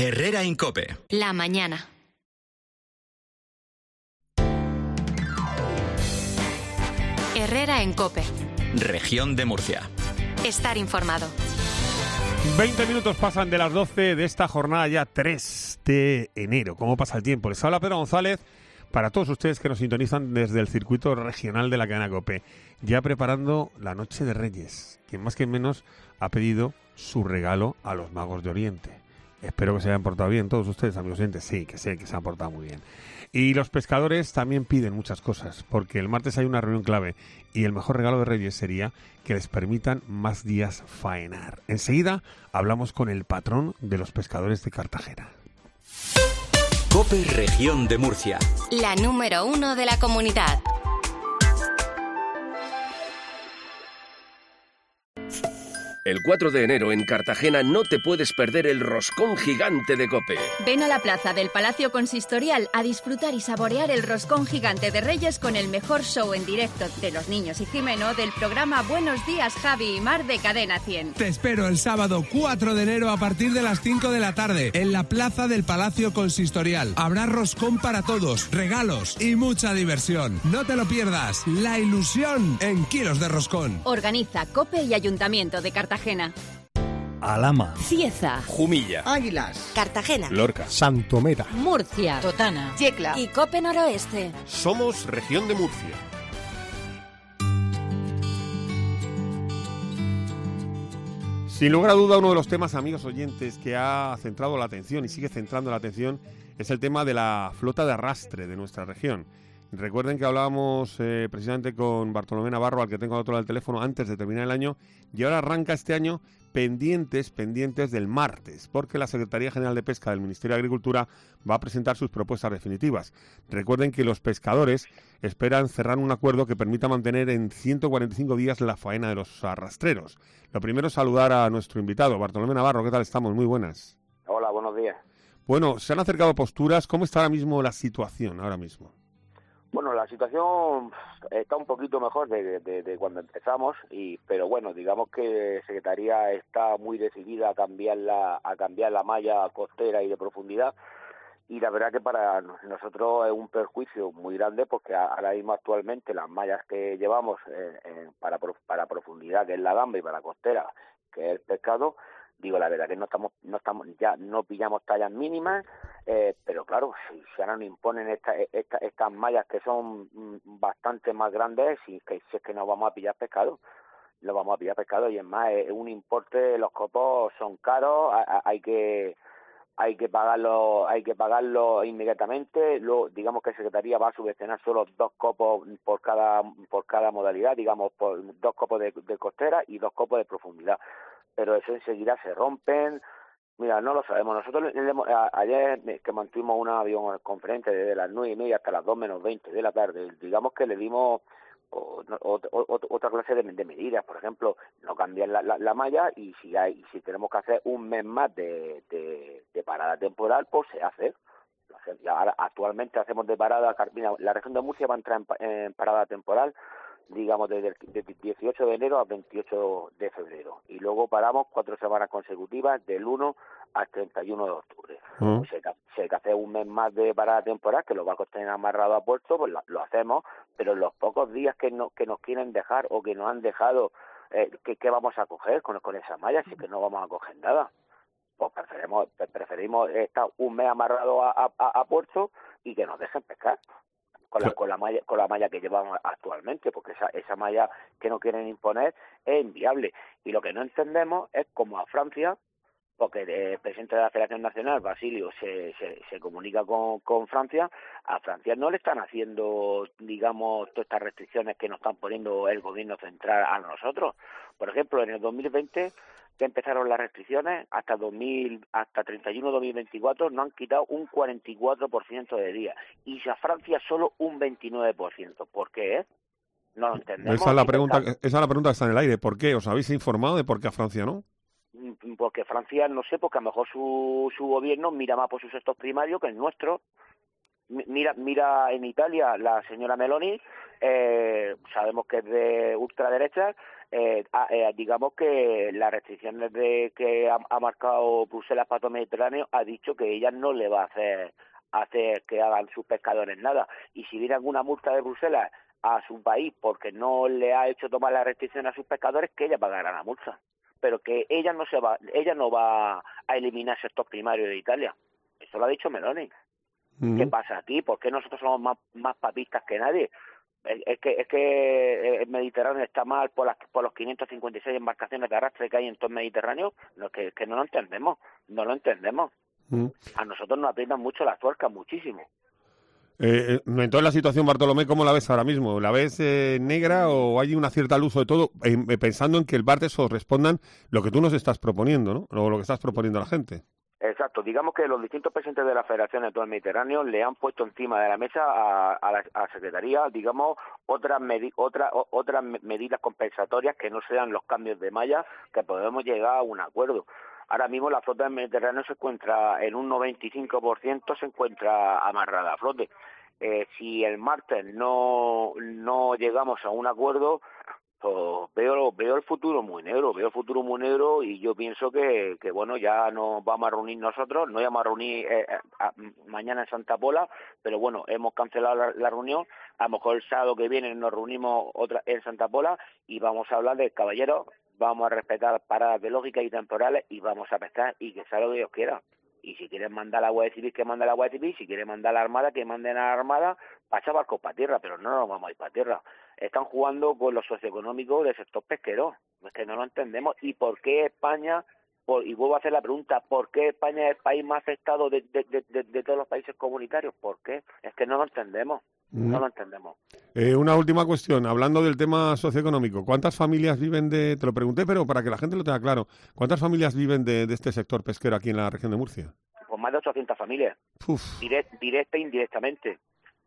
Herrera en COPE. La mañana. Herrera en COPE. Región de Murcia. Estar informado. 20 minutos pasan de las 12 de esta jornada ya 3 de enero. ¿Cómo pasa el tiempo? Les habla Pedro González para todos ustedes que nos sintonizan desde el circuito regional de la cadena COPE. Ya preparando la Noche de Reyes. Quien más que menos ha pedido su regalo a los magos de Oriente. Espero que se hayan portado bien todos ustedes, amigos oyentes. Sí, que sé que se han portado muy bien. Y los pescadores también piden muchas cosas, porque el martes hay una reunión clave y el mejor regalo de Reyes sería que les permitan más días faenar. Enseguida hablamos con el patrón de los pescadores de Cartagena. COPE Región de Murcia. La número 1 de la comunidad. El 4 de enero en Cartagena no te puedes perder el roscón gigante de COPE. Ven a la plaza del Palacio Consistorial a disfrutar y saborear el roscón gigante de Reyes con el mejor show en directo de Los Niños y Jimeno del programa Buenos Días, Javi y Mar de Cadena 100. Te espero el sábado 4 de enero a partir de las 5 de la tarde en la plaza del Palacio Consistorial. Habrá roscón para todos, regalos y mucha diversión. No te lo pierdas. La ilusión en kilos de roscón. Organiza COPE y Ayuntamiento de Cartagena. Alhama, Cieza, Jumilla, Águilas, Cartagena, Lorca, Santomera, Murcia, Totana, Yecla y COPE Noroeste. Somos Región de Murcia. Sin lugar a duda, uno de los temas, amigos oyentes, que ha centrado la atención y sigue centrando la atención es el tema de la flota de arrastre de nuestra región. Recuerden que hablábamos precisamente con Bartolomé Navarro, al que tengo al otro lado del teléfono, antes de terminar el año, y ahora arranca este año pendientes del martes, porque la Secretaría General de Pesca del Ministerio de Agricultura va a presentar sus propuestas definitivas. Recuerden que los pescadores esperan cerrar un acuerdo que permita mantener en 145 días la faena de los arrastreros. Lo primero es saludar a nuestro invitado, Bartolomé Navarro. ¿Qué tal estamos? Muy buenas. Hola, buenos días. Bueno, se han acercado posturas. ¿Cómo está ahora mismo la situación ahora mismo? Bueno, la situación está un poquito mejor de cuando empezamos, pero bueno, digamos que Secretaría está muy decidida a cambiar la malla costera y de profundidad, y la verdad que para nosotros es un perjuicio muy grande, porque ahora mismo actualmente las mallas que llevamos para profundidad, que es la gamba, y para costera, que es el pescado, digo la verdad que no estamos ya no pillamos tallas mínimas, pero claro, si ahora nos imponen estas mallas que son bastante más grandes, si es que no vamos a pillar pescado, y es más, es un importe, los copos son caros, hay que pagarlo inmediatamente. Luego, digamos que Secretaría va a subvencionar solo 2 copos por cada modalidad, digamos, por 2 copos de costera y 2 copos de profundidad, pero eso enseguida se rompen. Mira, no lo sabemos. Nosotros ayer que mantuvimos una videoconferencia desde las 9:30 hasta las 2 menos 20 de la tarde, digamos que le dimos otra clase de medidas. Por ejemplo, no cambiar la malla, y si tenemos que hacer un mes más de parada temporal, pues se hace. Y ahora actualmente hacemos de parada. Mira, la región de Murcia va a entrar en parada temporal, digamos, desde el 18 de enero al 28 de febrero. Y luego paramos 4 semanas consecutivas, del 1 al 31 de octubre. Pues si hay que hacer un mes más de parada temporal, que los barcos estén amarrados a puerto, pues lo hacemos, pero en los pocos días que nos quieren dejar o que nos han dejado, ¿qué vamos a coger con esas mallas? Si que no vamos a coger nada. Pues preferimos estar un mes amarrado a puerto y que nos dejen pescar con la malla que llevamos actualmente, porque esa malla que no quieren imponer es inviable. Y lo que no entendemos es cómo a Francia, porque el presidente de la Federación Nacional, Basilio, se comunica con Francia, a Francia no le están haciendo, digamos, todas estas restricciones que nos están poniendo el gobierno central a nosotros. Por ejemplo, en el 2020, que empezaron las restricciones, hasta 31 de 2024 nos han quitado un 44% de días, y a Francia solo un 29%. ¿Por qué? No lo entendemos. Esa es la pregunta que está en el aire. ¿Por qué? ¿Os habéis informado de por qué a Francia no? Porque Francia, no sé, porque a lo mejor su gobierno mira más por sus sectores primarios que el nuestro. Mira en Italia la señora Meloni, sabemos que es de ultraderecha, digamos que las restricciones que ha marcado Bruselas para todo el Mediterráneo ha dicho que ella no le va a hacer que hagan sus pescadores nada. Y si viene alguna multa de Bruselas a su país porque no le ha hecho tomar la restricción a sus pescadores, que ella pagará la multa. Pero que ella no va a eliminar sector primario de Italia. Eso lo ha dicho Meloni. ¿Qué pasa aquí? ¿Por qué nosotros somos más papistas que nadie? Es que el Mediterráneo está mal por los 556 embarcaciones de arrastre que hay en todo el Mediterráneo. No, que no lo entendemos. A nosotros nos aprietan mucho las tuercas, muchísimo. Entonces la situación, Bartolomé, ¿cómo la ves ahora mismo? ¿La ves negra o hay una cierta luz, sobre todo pensando en que el Bartes os respondan lo que tú nos estás proponiendo, ¿no? O lo que estás proponiendo a la gente? Exacto, digamos que los distintos presidentes de la Federación de todo el Mediterráneo le han puesto encima de la mesa a la Secretaría, digamos, otras medidas compensatorias que no sean los cambios de malla, que podemos llegar a un acuerdo. Ahora mismo la flota del Mediterráneo se encuentra en un 95%, se encuentra amarrada a flote. Si el martes no llegamos a un acuerdo, pues veo el futuro muy negro, y yo pienso que bueno, ya nos vamos a reunir nosotros, nos vamos a reunir mañana en Santa Pola, pero bueno, hemos cancelado la reunión. A lo mejor el sábado que viene nos reunimos otra en Santa Pola y vamos a hablar de caballeros, vamos a respetar paradas de lógica y temporales y vamos a pescar y que sea lo que Dios quiera. Y si quieren mandar la Guardia Civil, que mande la Guardia Civil. Si quieren mandar la Armada, que manden a la Armada para echar barcos para tierra, pero no nos vamos a ir para tierra. Están jugando con lo socioeconómico del sector pesquero. Es que no lo entendemos. ¿Y por qué España? Y vuelvo a hacer la pregunta, ¿por qué España es el país más afectado de todos los países comunitarios? ¿Por qué? Es que no lo entendemos. No lo entendemos. Una última cuestión, hablando del tema socioeconómico. ¿Cuántas familias viven te lo pregunté, pero para que la gente lo tenga claro, ¿cuántas familias viven de este sector pesquero aquí en la región de Murcia? Pues más de 800 familias, directa e indirectamente.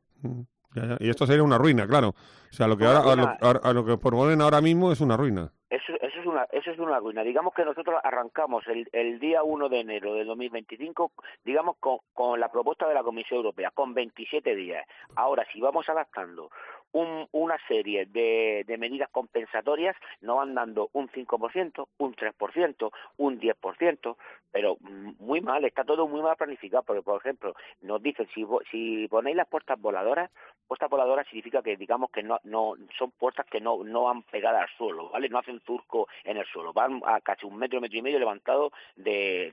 Ya. Y esto sería una ruina, claro. O sea, lo que lo que proponen ahora mismo es una ruina. Eso es una ruina. Digamos que nosotros arrancamos el día 1 de enero de 2025, digamos, con la propuesta de la Comisión Europea, con 27 días. Ahora, si vamos adaptando una serie de medidas compensatorias, nos van dando un 5%, un 3%, un 10%, pero muy mal, está todo muy mal planificado, porque, por ejemplo, nos dicen, si ponéis las puertas voladoras significa que, digamos, que no son puertas que no van pegadas al suelo, ¿vale? No hacen surco en el suelo, van a casi un metro y medio levantados del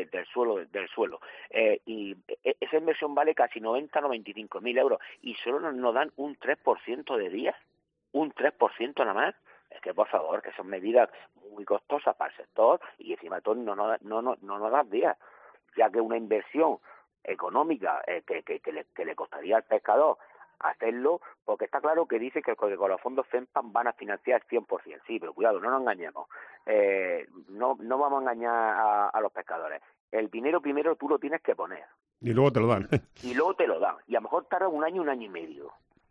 suelo. Y esa inversión vale casi 95.000 euros y solo nos dan un 3% de días, un 3% nada más. Es que, por favor, que son medidas muy costosas para el sector y encima de todo no nos dan días, ya que una inversión económica que le costaría al pescador hacerlo, porque está claro que dice que con los fondos FEMPAM van a financiar el 100%, sí, pero cuidado, no nos engañemos, no vamos a engañar a los pescadores. El dinero primero tú lo tienes que poner. Y luego te lo dan. Y a lo mejor tarda un año y medio.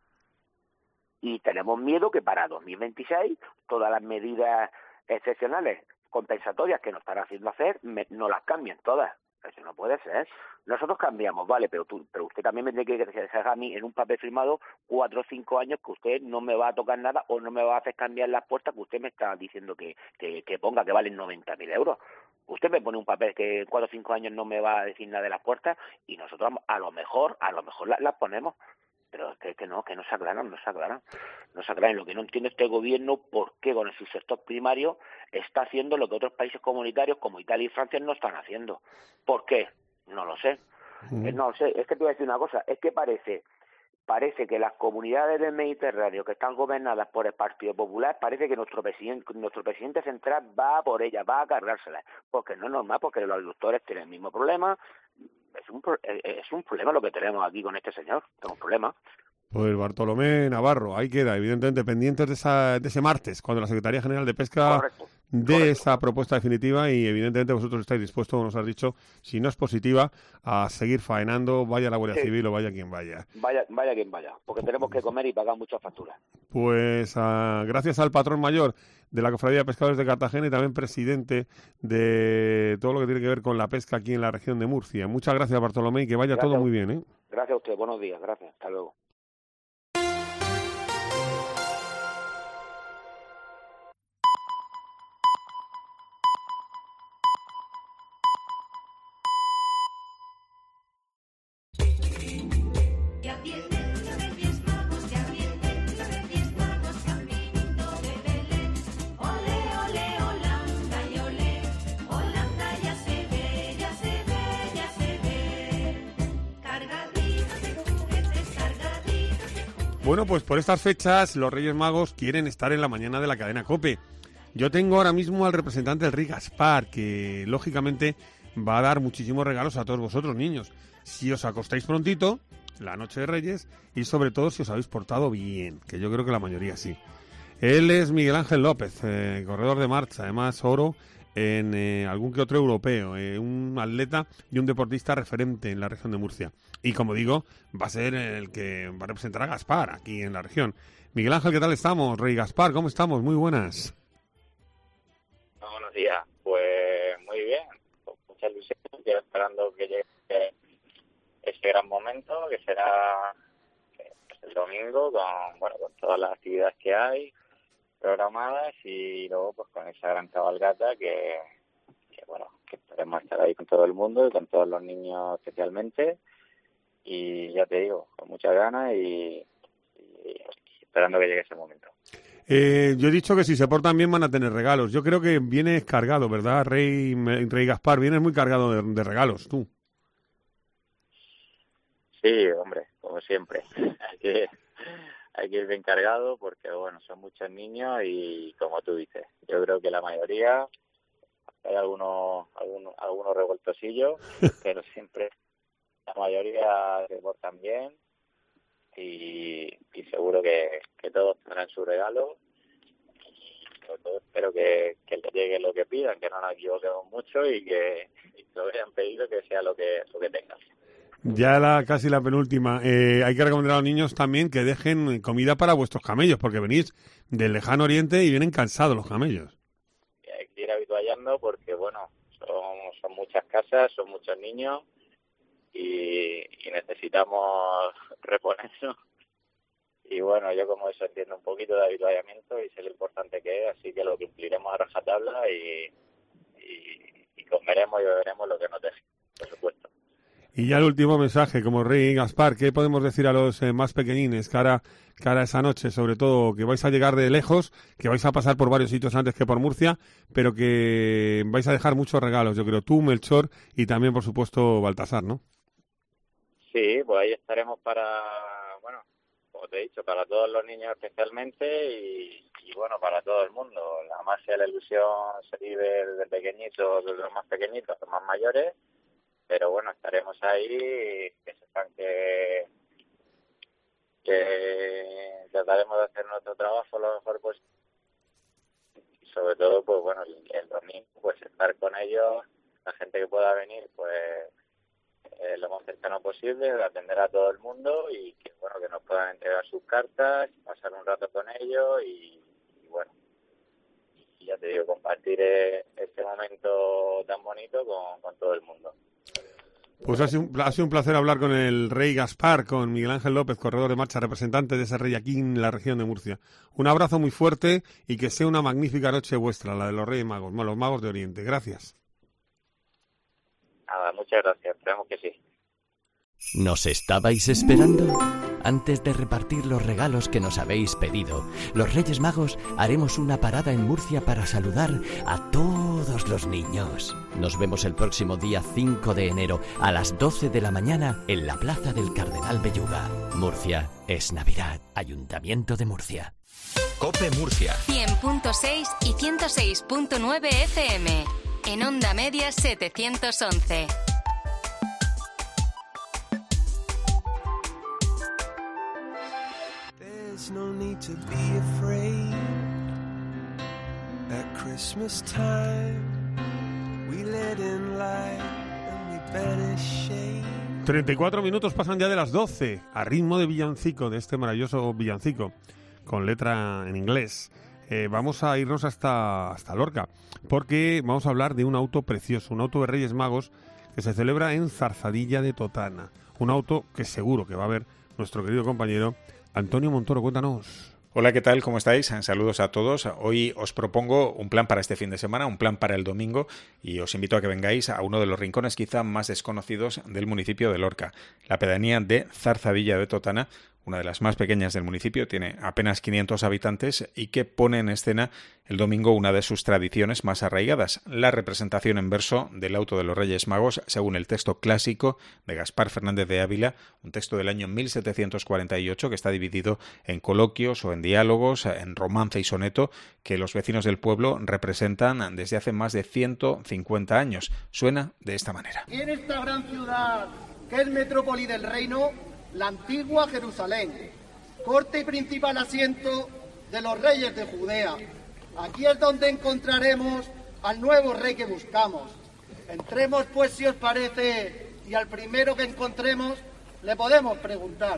Y tenemos miedo que para 2026 todas las medidas excepcionales, compensatorias que nos están haciendo hacer, no las cambien todas. Eso no puede ser. Nosotros cambiamos, vale, pero usted también me tiene que dejar a mí en un papel firmado 4 o 5 años que usted no me va a tocar nada o no me va a hacer cambiar las puertas que usted me está diciendo que ponga, que valen 90.000 euros. Usted me pone un papel que en 4 o 5 años no me va a decir nada de las puertas y nosotros a lo mejor las ponemos. Pero es que no se aclaran. Lo que no entiende este gobierno, por qué con el sector primario está haciendo lo que otros países comunitarios como Italia y Francia no están haciendo. ¿Por qué? No lo sé. No lo sé. Es que te voy a decir una cosa. Es que parece que las comunidades del Mediterráneo que están gobernadas por el Partido Popular, parece que nuestro presidente central va por ellas, va a cargárselas. Porque no es normal, porque los agricultores tienen el mismo problema. Es un problema lo que tenemos aquí con este señor, es un problema. Pues Bartolomé Navarro, ahí queda, evidentemente pendientes de ese martes, cuando la Secretaría General de Pesca dé esa propuesta definitiva y evidentemente vosotros estáis dispuestos, nos has dicho, si no es positiva, a seguir faenando, vaya la Guardia Civil o vaya quien vaya. Vaya quien vaya, porque tenemos que comer y pagar muchas facturas. Pues gracias al patrón mayor de la Cofradía de Pescadores de Cartagena y también presidente de todo lo que tiene que ver con la pesca aquí en la región de Murcia. Muchas gracias, Bartolomé, y que vaya todo muy bien, ¿eh? Gracias a usted, buenos días, gracias, hasta luego. Bueno, pues por estas fechas los Reyes Magos quieren estar en la mañana de la cadena COPE. Yo tengo ahora mismo al representante del Rey Gaspar, que lógicamente va a dar muchísimos regalos a todos vosotros, niños. Si os acostáis prontito, la noche de Reyes, y sobre todo si os habéis portado bien, que yo creo que la mayoría sí. Él es Miguel Ángel López, corredor de marcha, además oro en algún que otro europeo, un atleta y un deportista referente en la región de Murcia. Y como digo, va a ser el que va a representar a Gaspar aquí en la región. Miguel Ángel, ¿qué tal estamos? Rey Gaspar, ¿cómo estamos? Muy buenas. Buenos días, pues muy bien, con mucha ilusión, yo esperando que llegue ese gran momento, que será el domingo, con todas las actividades que hay programadas, y luego pues con esa gran cabalgata que esperemos estar ahí con todo el mundo y con todos los niños especialmente, y ya te digo, con muchas ganas y esperando que llegue ese momento. Yo he dicho que si se portan bien van a tener regalos. Yo creo que vienes cargado, ¿verdad, Rey Gaspar? Vienes muy cargado de regalos, tú. Sí, hombre, como siempre. Hay que ir bien cargado porque, bueno, son muchos niños y, como tú dices, yo creo que la mayoría, hay algunos revueltosillos, pero siempre la mayoría se portan bien y seguro que todos tendrán su regalo. Y sobre todo espero que les llegue lo que pidan, que no nos equivoquemos mucho y que lo que hayan pedido que sea lo que tengan. Ya casi la penúltima. Hay que recomendar a los niños también que dejen comida para vuestros camellos, porque venís del lejano oriente y vienen cansados los camellos. Y hay que ir habituallando porque, bueno, son muchas casas, son muchos niños y necesitamos reponernos. Y bueno, yo como eso entiendo un poquito de habituallamiento y sé lo importante que es, así que lo cumpliremos a rajatabla y comeremos y beberemos lo que nos deje, por supuesto. Y ya el último mensaje, como Rey Gaspar, ¿qué podemos decir a los más pequeñines cara a esa noche? Sobre todo que vais a llegar de lejos, que vais a pasar por varios sitios antes que por Murcia, pero que vais a dejar muchos regalos, yo creo, tú, Melchor, y también, por supuesto, Baltasar, ¿no? Sí, pues ahí estaremos como te he dicho, para todos los niños especialmente y bueno, para todo el mundo. La magia y la ilusión se vive desde pequeñitos, desde los más pequeñitos a los más mayores. Pero bueno, estaremos ahí, que sepan que trataremos de hacer nuestro trabajo lo mejor posible. Y sobre todo, pues bueno, el domingo, pues estar con ellos, la gente que pueda venir, pues lo más cercano posible, atender a todo el mundo y que bueno, que nos puedan entregar sus cartas, pasar un rato con ellos y bueno, y ya te digo, compartir este momento tan bonito con todo el mundo. Pues ha sido un placer hablar con el Rey Gaspar, con Miguel Ángel López, corredor de marcha, representante de ese rey aquí en la región de Murcia. Un abrazo muy fuerte y que sea una magnífica noche vuestra, la de los Reyes Magos, los Magos de Oriente. Gracias. Nada, muchas gracias, esperamos que sí. ¿Nos estabais esperando? Antes de repartir los regalos que nos habéis pedido, los Reyes Magos haremos una parada en Murcia para saludar a todos los niños. Nos vemos el próximo día 5 de enero a las 12 de la mañana en la Plaza del Cardenal Belluga. Murcia es Navidad. Ayuntamiento de Murcia. COPE Murcia. 100.6 y 106.9 FM. En Onda Media 711. There's no need to be afraid. At Christmas time, we let in light and we banish shade. 34 minutos pasan ya de las 12, a ritmo de villancico, de este maravilloso villancico, con letra en inglés. Vamos a irnos hasta Lorca, porque vamos a hablar de un auto precioso, un auto de Reyes Magos que se celebra en Zarzadilla de Totana. Un auto que seguro que va a ver nuestro querido compañero Antonio Montoro. Cuéntanos. Hola, ¿qué tal? ¿Cómo estáis? Saludos a todos. Hoy os propongo un plan para este fin de semana, un plan para el domingo, y os invito a que vengáis a uno de los rincones quizá más desconocidos del municipio de Lorca, la pedanía de Zarzadilla de Totana, una de las más pequeñas del municipio, tiene apenas 500 habitantes y que pone en escena el domingo una de sus tradiciones más arraigadas, la representación en verso del auto de los Reyes Magos según el texto clásico de Gaspar Fernández de Ávila, un texto del año 1748 que está dividido en coloquios o en diálogos, en romance y soneto que los vecinos del pueblo representan desde hace más de 150 años. Suena de esta manera. Y en esta gran ciudad, que es metrópoli del reino, la antigua Jerusalén, corte y principal asiento de los reyes de Judea. Aquí es donde encontraremos al nuevo rey que buscamos. Entremos pues, si os parece, y al primero que encontremos le podemos preguntar.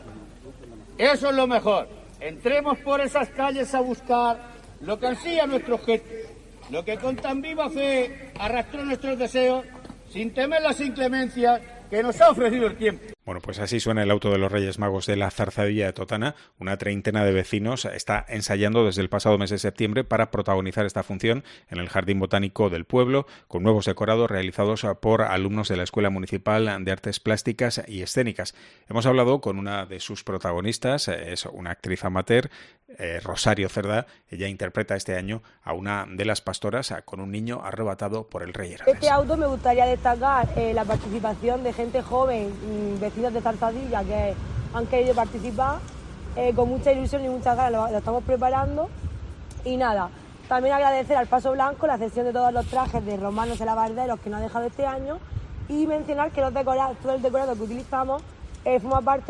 Eso es lo mejor. Entremos por esas calles a buscar lo que ansía nuestro objeto, lo que con tan viva fe arrastró nuestros deseos, sin temer las inclemencias que nos ha ofrecido el tiempo. Bueno, pues así suena el auto de los Reyes Magos de la Zarzadilla de Totana. Una treintena de vecinos está ensayando desde el pasado mes de septiembre para protagonizar esta función en el Jardín Botánico del pueblo, con nuevos decorados realizados por alumnos de la Escuela Municipal de Artes Plásticas y Escénicas. Hemos hablado con una de sus protagonistas, es una actriz amateur, Rosario Cerdá. Ella interpreta este año a una de las pastoras con un niño arrebatado por el rey Herodes. Este auto me gustaría destacar la participación de gente joven, vecinos de Zarzadilla que han querido participar con mucha ilusión y muchas ganas, lo estamos preparando. Y nada, también agradecer al Paso Blanco la cesión de todos los trajes de romanos y alabarderos que nos ha dejado este año, y mencionar que todo el decorado que utilizamos forma parte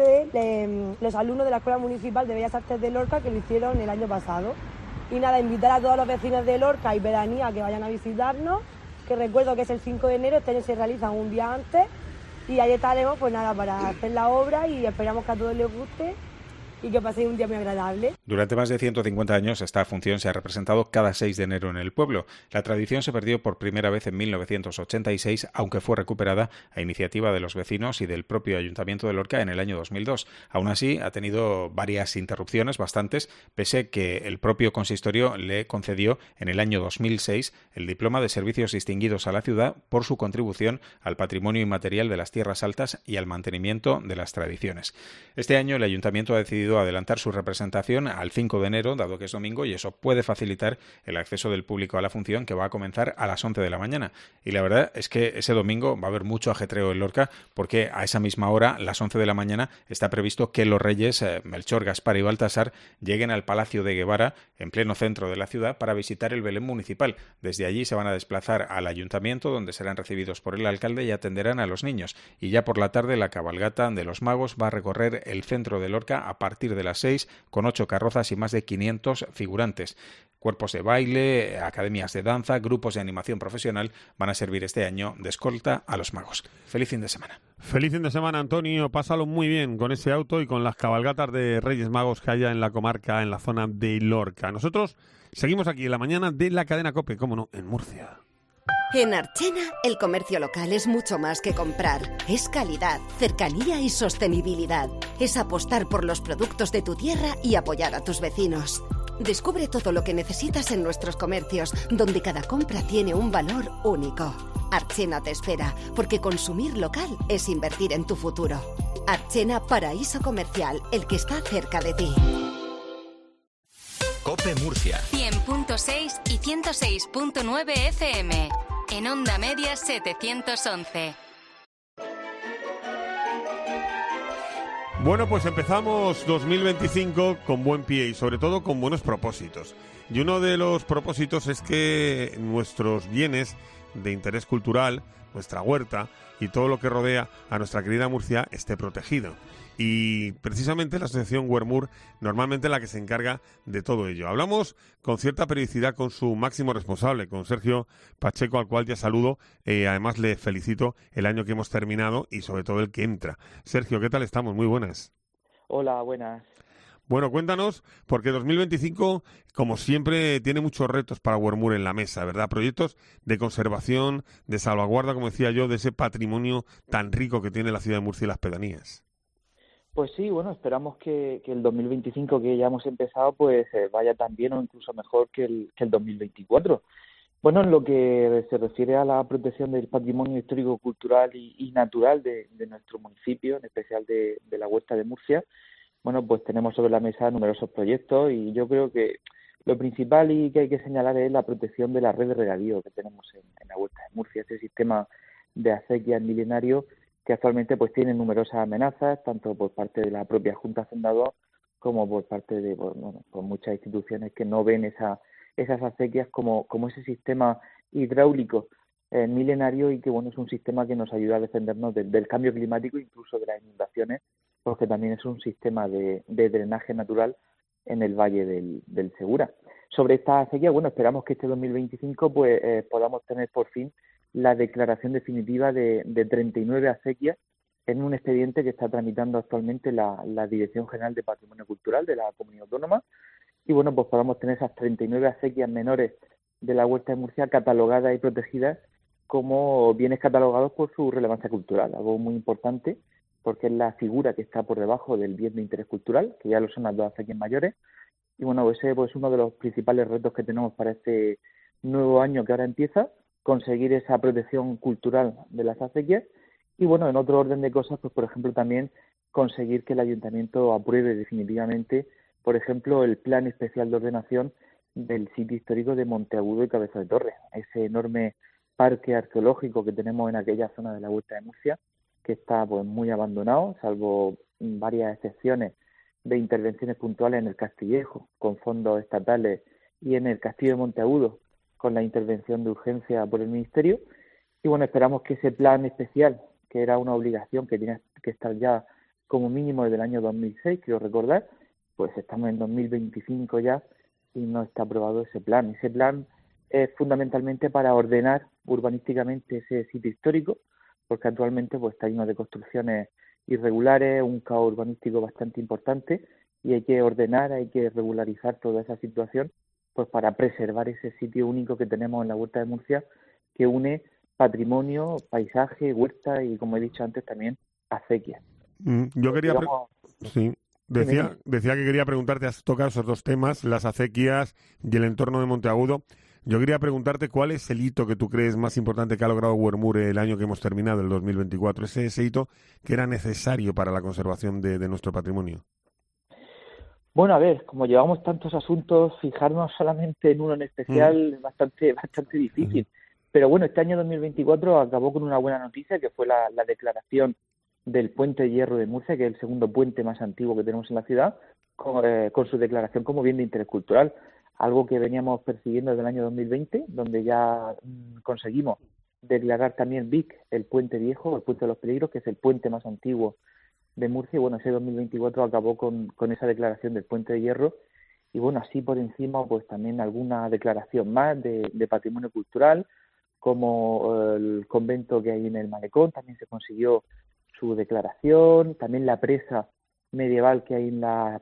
de los alumnos de la Escuela Municipal de Bellas Artes de Lorca, que lo hicieron el año pasado. Y nada, invitar a todos los vecinos de Lorca y pedanía que vayan a visitarnos, que recuerdo que es el 5 de enero, este año se realiza un día antes, y ahí estaremos pues nada para hacer la obra, y esperamos que a todos les guste y que paséis un día muy agradable. Durante más de 150 años esta función se ha representado cada 6 de enero en el pueblo. La tradición se perdió por primera vez en 1986, aunque fue recuperada a iniciativa de los vecinos y del propio Ayuntamiento de Lorca en el año 2002. Aún así, ha tenido varias interrupciones, bastantes, pese que el propio consistorio le concedió en el año 2006 el diploma de servicios distinguidos a la ciudad por su contribución al patrimonio inmaterial de las tierras altas y al mantenimiento de las tradiciones. Este año el Ayuntamiento ha decidido adelantar su representación al 5 de enero, dado que es domingo, y eso puede facilitar el acceso del público a la función, que va a comenzar a las 11 de la mañana. Y la verdad es que ese domingo va a haber mucho ajetreo en Lorca, porque a esa misma hora, las 11 de la mañana, está previsto que los reyes Melchor, Gaspar y Baltasar lleguen al Palacio de Guevara, en pleno centro de la ciudad, para visitar el Belén municipal. Desde allí se van a desplazar al ayuntamiento, donde serán recibidos por el alcalde y atenderán a los niños. Y ya por la tarde, la cabalgata de los magos va a recorrer el centro de Lorca a partir de las 6, con 8 carrozas y más de 500 figurantes. Cuerpos de baile, academias de danza, grupos de animación profesional van a servir este año de escolta a los magos. Feliz fin de semana. Feliz fin de semana, Antonio. Pásalo muy bien con ese auto y con las cabalgatas de Reyes Magos que haya en la comarca, en la zona de Lorca. Nosotros seguimos aquí en la mañana de la cadena COPE, cómo no, en Murcia. En Archena, el comercio local es mucho más que comprar. Es calidad, cercanía y sostenibilidad. Es apostar por los productos de tu tierra y apoyar a tus vecinos. Descubre todo lo que necesitas en nuestros comercios, donde cada compra tiene un valor único. Archena te espera, porque consumir local es invertir en tu futuro. Archena, paraíso comercial, el que está cerca de ti. COPE Murcia 100.6 y 106.9 FM. En Onda Media 711. Bueno, pues empezamos 2025 con buen pie y sobre todo con buenos propósitos. Y uno de los propósitos es que nuestros bienes de interés cultural, nuestra huerta y todo lo que rodea a nuestra querida Murcia esté protegido. Y precisamente la asociación Huermur normalmente es la que se encarga de todo ello. Hablamos con cierta periodicidad con su máximo responsable, con Sergio Pacheco, al cual ya saludo. Además le felicito el año que hemos terminado y sobre todo el que entra. Sergio, ¿qué tal estamos? Muy buenas. Hola, buenas. Bueno, cuéntanos, porque 2025, como siempre, tiene muchos retos para Huermur en la mesa, ¿verdad? Proyectos de conservación, de salvaguarda, como decía yo, de ese patrimonio tan rico que tiene la ciudad de Murcia y las pedanías. Pues sí, bueno, esperamos que el 2025 que ya hemos empezado pues vaya tan bien o incluso mejor que el 2024. Bueno, en lo que se refiere a la protección del patrimonio histórico, cultural y natural de nuestro municipio, en especial de la Huerta de Murcia, bueno, pues tenemos sobre la mesa numerosos proyectos y yo creo que lo principal y que hay que señalar es la protección de la red de regadío que tenemos en la Huerta de Murcia, este sistema de acequias milenario que actualmente pues tiene numerosas amenazas, tanto por parte de la propia Junta Fundador como por parte de por muchas instituciones que no ven esas acequias como ese sistema hidráulico milenario y que bueno es un sistema que nos ayuda a defendernos del cambio climático, incluso de las inundaciones, porque también es un sistema de drenaje natural en el Valle del Segura. Sobre esta acequia, bueno, esperamos que este 2025 pues podamos tener por fin la declaración definitiva de 39 acequias en un expediente que está tramitando actualmente la Dirección General de Patrimonio Cultural de la Comunidad Autónoma y bueno, pues podamos tener esas 39 acequias menores de la Huerta de Murcia catalogadas y protegidas como bienes catalogados por su relevancia cultural, algo muy importante porque es la figura que está por debajo del bien de interés cultural, que ya lo son las dos acequias mayores, y bueno, ese pues, es uno de los principales retos que tenemos para este nuevo año que ahora empieza, conseguir esa protección cultural de las acequias y bueno, en otro orden de cosas, pues por ejemplo también conseguir que el Ayuntamiento apruebe definitivamente, por ejemplo, el Plan Especial de Ordenación del sitio histórico de Monteagudo y Cabeza de Torre, ese enorme parque arqueológico que tenemos en aquella zona de la Huerta de Murcia, que está pues muy abandonado, salvo varias excepciones de intervenciones puntuales en el Castillejo, con fondos estatales, y en el Castillo de Monteagudo, con la intervención de urgencia por el Ministerio. Y bueno, esperamos que ese plan especial, que era una obligación que tenía que estar ya como mínimo desde el año 2006, quiero recordar, pues estamos en 2025 ya y no está aprobado ese plan. Ese plan es fundamentalmente para ordenar urbanísticamente ese sitio histórico, porque actualmente pues está lleno de construcciones irregulares, un caos urbanístico bastante importante y hay que ordenar, hay que regularizar toda esa situación pues para preservar ese sitio único que tenemos en la Huerta de Murcia que une patrimonio, paisaje, huerta y, como he dicho antes, también acequias. Yo quería... Decía que quería preguntarte, has tocado esos dos temas, las acequias y el entorno de Monteagudo. Yo quería preguntarte cuál es el hito que tú crees más importante que ha logrado Huermure el año que hemos terminado, el 2024, ese hito que era necesario para la conservación de nuestro patrimonio. Bueno, a ver, como llevamos tantos asuntos, fijarnos solamente en uno en especial es bastante difícil. Pero bueno, este año 2024 acabó con una buena noticia, que fue la declaración del Puente de Hierro de Murcia, que es el segundo puente más antiguo que tenemos en la ciudad, con su declaración como bien de interés cultural. Algo que veníamos persiguiendo desde el año 2020, donde ya conseguimos declarar también Vic, el Puente Viejo, el Puente de los Peligros, que es el puente más antiguo de Murcia, y bueno, ese 2024 acabó con esa declaración del Puente de Hierro, y bueno, así por encima, pues también alguna declaración más de patrimonio cultural, como el convento que hay en el Malecón, también se consiguió su declaración, también la presa medieval que hay en la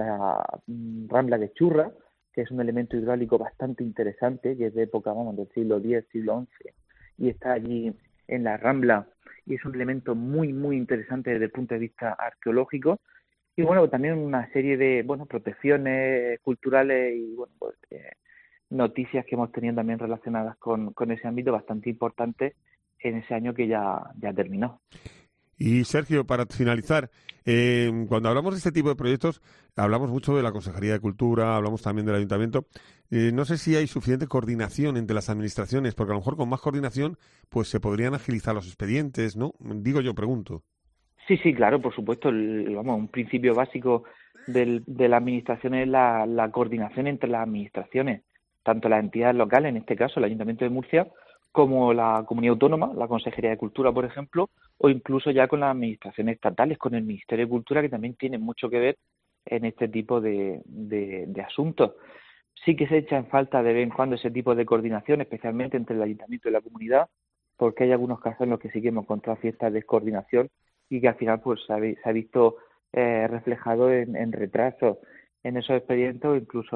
Rambla de Churra, que es un elemento hidráulico bastante interesante, que es de época, del siglo X, siglo XI, y está allí en la Rambla, y es un elemento muy, muy interesante desde el punto de vista arqueológico, y bueno, también una serie de, protecciones culturales y, noticias que hemos tenido también relacionadas con ese ámbito bastante importante en ese año que ya terminó. Y Sergio, para finalizar, cuando hablamos de este tipo de proyectos, hablamos mucho de la Consejería de Cultura, hablamos también del Ayuntamiento. No sé si hay suficiente coordinación entre las administraciones, porque a lo mejor con más coordinación pues se podrían agilizar los expedientes, ¿no? Digo yo, pregunto. Sí, claro, por supuesto. Un principio básico de la administración es la coordinación entre las administraciones, tanto las entidades locales, en este caso el Ayuntamiento de Murcia, como la Comunidad Autónoma, la Consejería de Cultura, por ejemplo, o incluso ya con las administraciones estatales, con el Ministerio de Cultura, que también tiene mucho que ver en este tipo de asuntos. Sí que se echa en falta de vez en cuando ese tipo de coordinación, especialmente entre el Ayuntamiento y la comunidad, porque hay algunos casos en los que sí que hemos encontrado cierta descoordinación y que al final pues se ha visto reflejado en retrasos en esos expedientes o incluso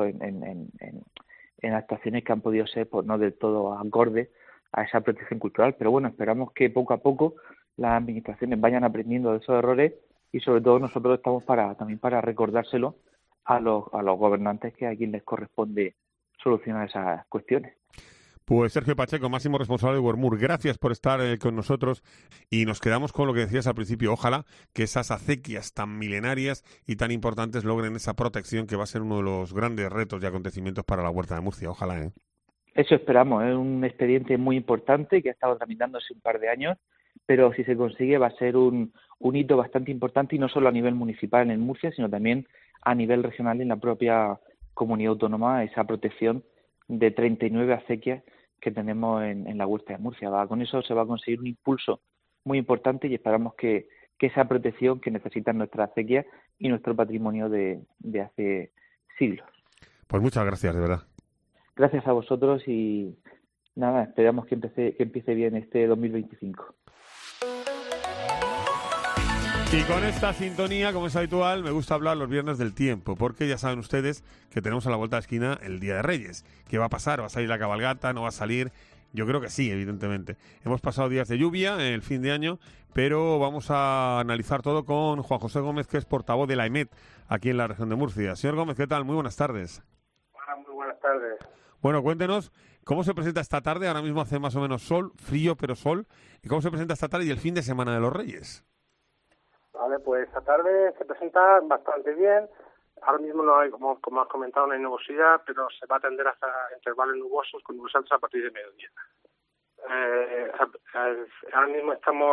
en actuaciones que han podido ser pues no del todo acordes a esa protección cultural. Pero bueno, esperamos que poco a poco las administraciones vayan aprendiendo de esos errores y sobre todo nosotros estamos también para recordárselo a los gobernantes, que a quien les corresponde solucionar esas cuestiones. Pues Sergio Pacheco, máximo responsable de Wermur, gracias por estar con nosotros y nos quedamos con lo que decías al principio. Ojalá que esas acequias tan milenarias y tan importantes logren esa protección, que va a ser uno de los grandes retos y acontecimientos para la Huerta de Murcia. Ojalá, ¿eh? Eso esperamos. Es un expediente muy importante que ha estado tramitándose un par de años, pero si se consigue va a ser un hito bastante importante, y no solo a nivel municipal en Murcia, sino también a nivel regional en la propia comunidad autónoma, esa protección de 39 acequias que tenemos en la Huerta de Murcia. Con eso se va a conseguir un impulso muy importante, y esperamos que esa protección que necesitan nuestras acequias y nuestro patrimonio de hace siglos. Pues muchas gracias, de verdad. Gracias a vosotros, y nada, esperamos que empiece bien este 2025. Y con esta sintonía, como es habitual, me gusta hablar los viernes del tiempo, porque ya saben ustedes que tenemos a la vuelta de la esquina el Día de Reyes. ¿Qué va a pasar? ¿Va a salir la cabalgata? ¿No va a salir? Yo creo que sí, evidentemente. Hemos pasado días de lluvia en el fin de año, pero vamos a analizar todo con Juan José Gómez, que es portavoz de la EMET aquí en la región de Murcia. Señor Gómez, ¿qué tal? Muy buenas tardes. Hola, muy buenas tardes. Bueno, cuéntenos cómo se presenta esta tarde. Ahora mismo hace más o menos sol, frío pero sol. ¿Y cómo se presenta esta tarde y el fin de semana de los Reyes? Vale, pues esta tarde se presenta bastante bien. Ahora mismo no hay, como has comentado, no hay nubosidad, pero se va a tender hasta intervalos nubosos con nubes altas a partir de mediodía. Ahora mismo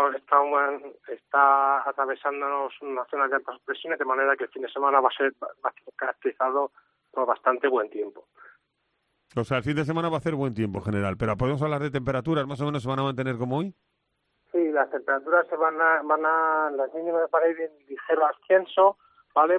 está atravesándonos una zona de altas presiones, de manera que el fin de semana va a ser caracterizado por bastante buen tiempo. O sea, el fin de semana va a hacer buen tiempo en general, pero ¿podemos hablar de temperaturas? ¿Más o menos se van a mantener como hoy? Sí, las temperaturas las mínimas van a ir en ligero ascenso, ¿vale?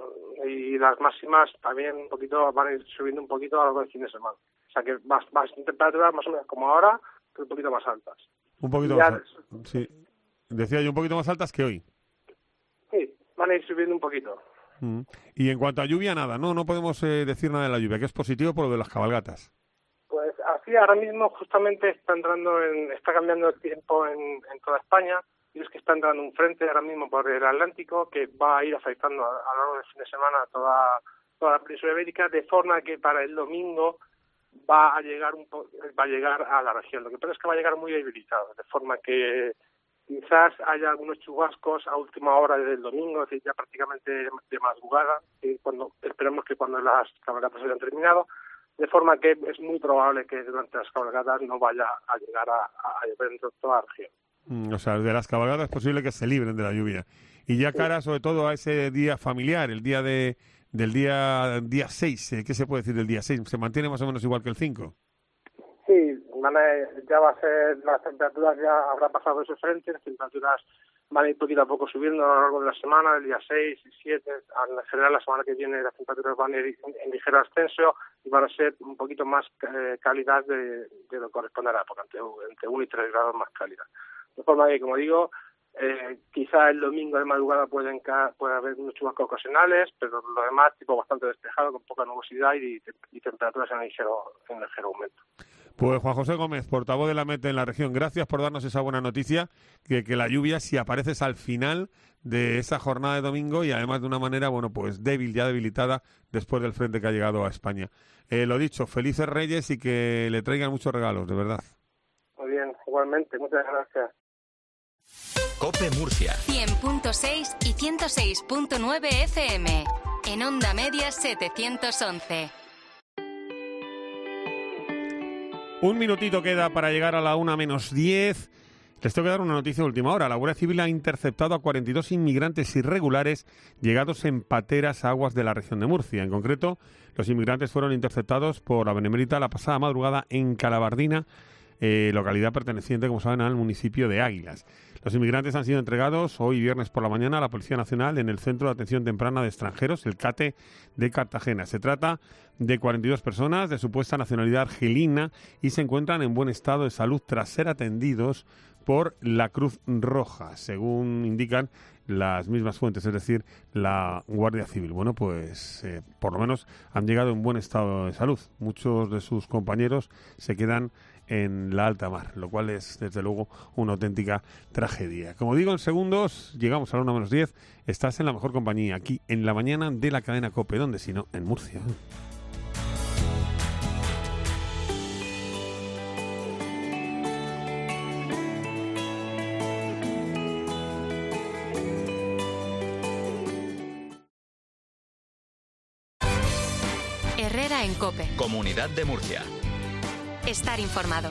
Y las máximas también van a ir subiendo un poquito a lo largo del fin de semana. O sea que más temperaturas más o menos como ahora, pero un poquito más altas. Un poquito más altas, sí. Decía yo, un poquito más altas que hoy. Sí, van a ir subiendo un poquito. Y en cuanto a lluvia, nada, no podemos decir nada de la lluvia, que es positivo por lo de las cabalgatas. Pues así, ahora mismo justamente está cambiando el tiempo en toda España, y es que está entrando un frente ahora mismo por el Atlántico que va a ir afectando a lo largo del fin de semana a toda la península ibérica, de forma que para el domingo va a llegar a la región. Lo que pasa es que va a llegar muy debilitado, de forma que quizás haya algunos chubascos a última hora del domingo, es decir, ya prácticamente de madrugada, esperemos que cuando las cabalgatas hayan terminado, de forma que es muy probable que durante las cabalgatas no vaya a llegar a llover en toda la región. O sea, de las cabalgatas es posible que se libren de la lluvia. Y ya cara sobre todo a ese día familiar, el día del día 6, ¿qué se puede decir del día 6? ¿Se mantiene más o menos igual que el 5? Sí, ya va a ser, las temperaturas ya habrá pasado ese frente, las temperaturas van a ir poquito a poco subiendo a lo largo de la semana, el día 6 y 7, en general la semana que viene las temperaturas van a ir en ligero ascenso y van a ser un poquito más cálidas de lo que corresponde a la época, entre 1 y 3 grados más cálidas. De forma que, como digo, quizá el domingo de madrugada puede haber unos chubascos ocasionales, pero lo demás tipo bastante despejado, con poca nubosidad y temperaturas en ligero aumento. Pues Juan José Gómez, portavoz de la MET en la región, gracias por darnos esa buena noticia, que la lluvia, si apareces al final de esa jornada de domingo y además de una manera, pues ya debilitada después del frente que ha llegado a España. Lo dicho, felices Reyes y que le traigan muchos regalos, de verdad. Muy bien, igualmente, muchas gracias. COPE Murcia 100.6 y 106.9 FM. En Onda Media 711. Un minutito queda para llegar a la 1:10. Les tengo que dar una noticia de última hora. La Guardia Civil ha interceptado a 42 inmigrantes irregulares llegados en pateras a aguas de la región de Murcia. En concreto, los inmigrantes fueron interceptados por la Benemérita la pasada madrugada en Calabardina, localidad perteneciente, como saben, al municipio de Águilas. Los inmigrantes han sido entregados hoy viernes por la mañana a la Policía Nacional en el Centro de Atención Temprana de Extranjeros, el CATE de Cartagena. Se trata de 42 personas de supuesta nacionalidad argelina y se encuentran en buen estado de salud tras ser atendidos por la Cruz Roja, según indican las mismas fuentes, es decir, la Guardia Civil. Bueno, pues por lo menos han llegado en buen estado de salud. Muchos de sus compañeros se quedan en la alta mar, lo cual es, desde luego, una auténtica tragedia. Como digo, en segundos, llegamos a la 1:10, estás en la mejor compañía, aquí en la mañana de la cadena COPE, ¿dónde si no? En Murcia. Herrera en COPE. Comunidad de Murcia. Estar informado.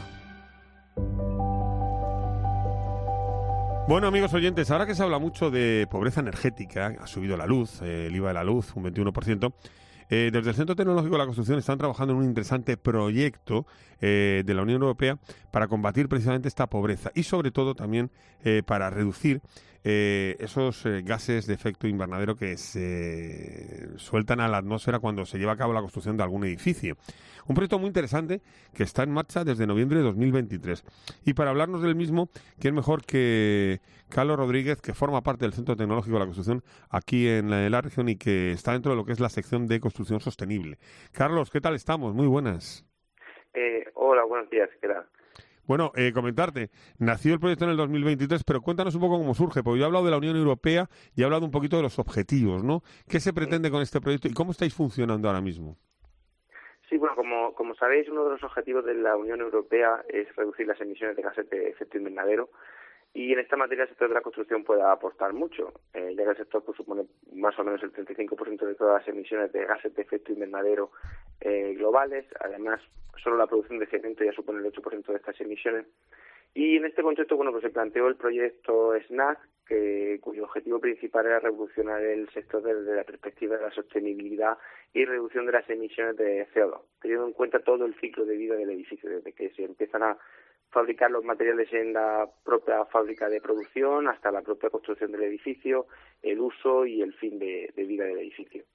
Bueno, amigos oyentes, ahora que se habla mucho de pobreza energética, ha subido la luz, el IVA de la luz, un 21%, desde el Centro Tecnológico de la Construcción están trabajando en un interesante proyecto de la Unión Europea para combatir precisamente esta pobreza y sobre todo también para reducir esos gases de efecto invernadero que se sueltan a la atmósfera cuando se lleva a cabo la construcción de algún edificio. Un proyecto muy interesante que está en marcha desde noviembre de 2023. Y para hablarnos del mismo, ¿quién mejor que Carlos Rodríguez, que forma parte del Centro Tecnológico de la Construcción aquí en la región y que está dentro de lo que es la sección de construcción sostenible? Carlos, ¿qué tal estamos? Muy buenas. Hola, buenos días, ¿qué tal? Bueno, comentarte, nació el proyecto en el 2023, pero cuéntanos un poco cómo surge, porque yo he hablado de la Unión Europea y he hablado un poquito de los objetivos, ¿no? ¿Qué se pretende con este proyecto y cómo estáis funcionando ahora mismo? Sí, bueno, como sabéis, uno de los objetivos de la Unión Europea es reducir las emisiones de gases de efecto invernadero y en esta materia el sector de la construcción puede aportar mucho, ya que el sector pues, supone más o menos el 35% de todas las emisiones de gases de efecto invernadero globales. Además, solo la producción de cemento ya supone el 8% de estas emisiones. Y en este contexto, bueno, pues se planteó el proyecto SNAG, cuyo objetivo principal era revolucionar el sector desde la perspectiva de la sostenibilidad y reducción de las emisiones de CO2, teniendo en cuenta todo el ciclo de vida del edificio, desde que se empiezan a fabricar los materiales en la propia fábrica de producción hasta la propia construcción del edificio, el uso y el fin de vida del edificio.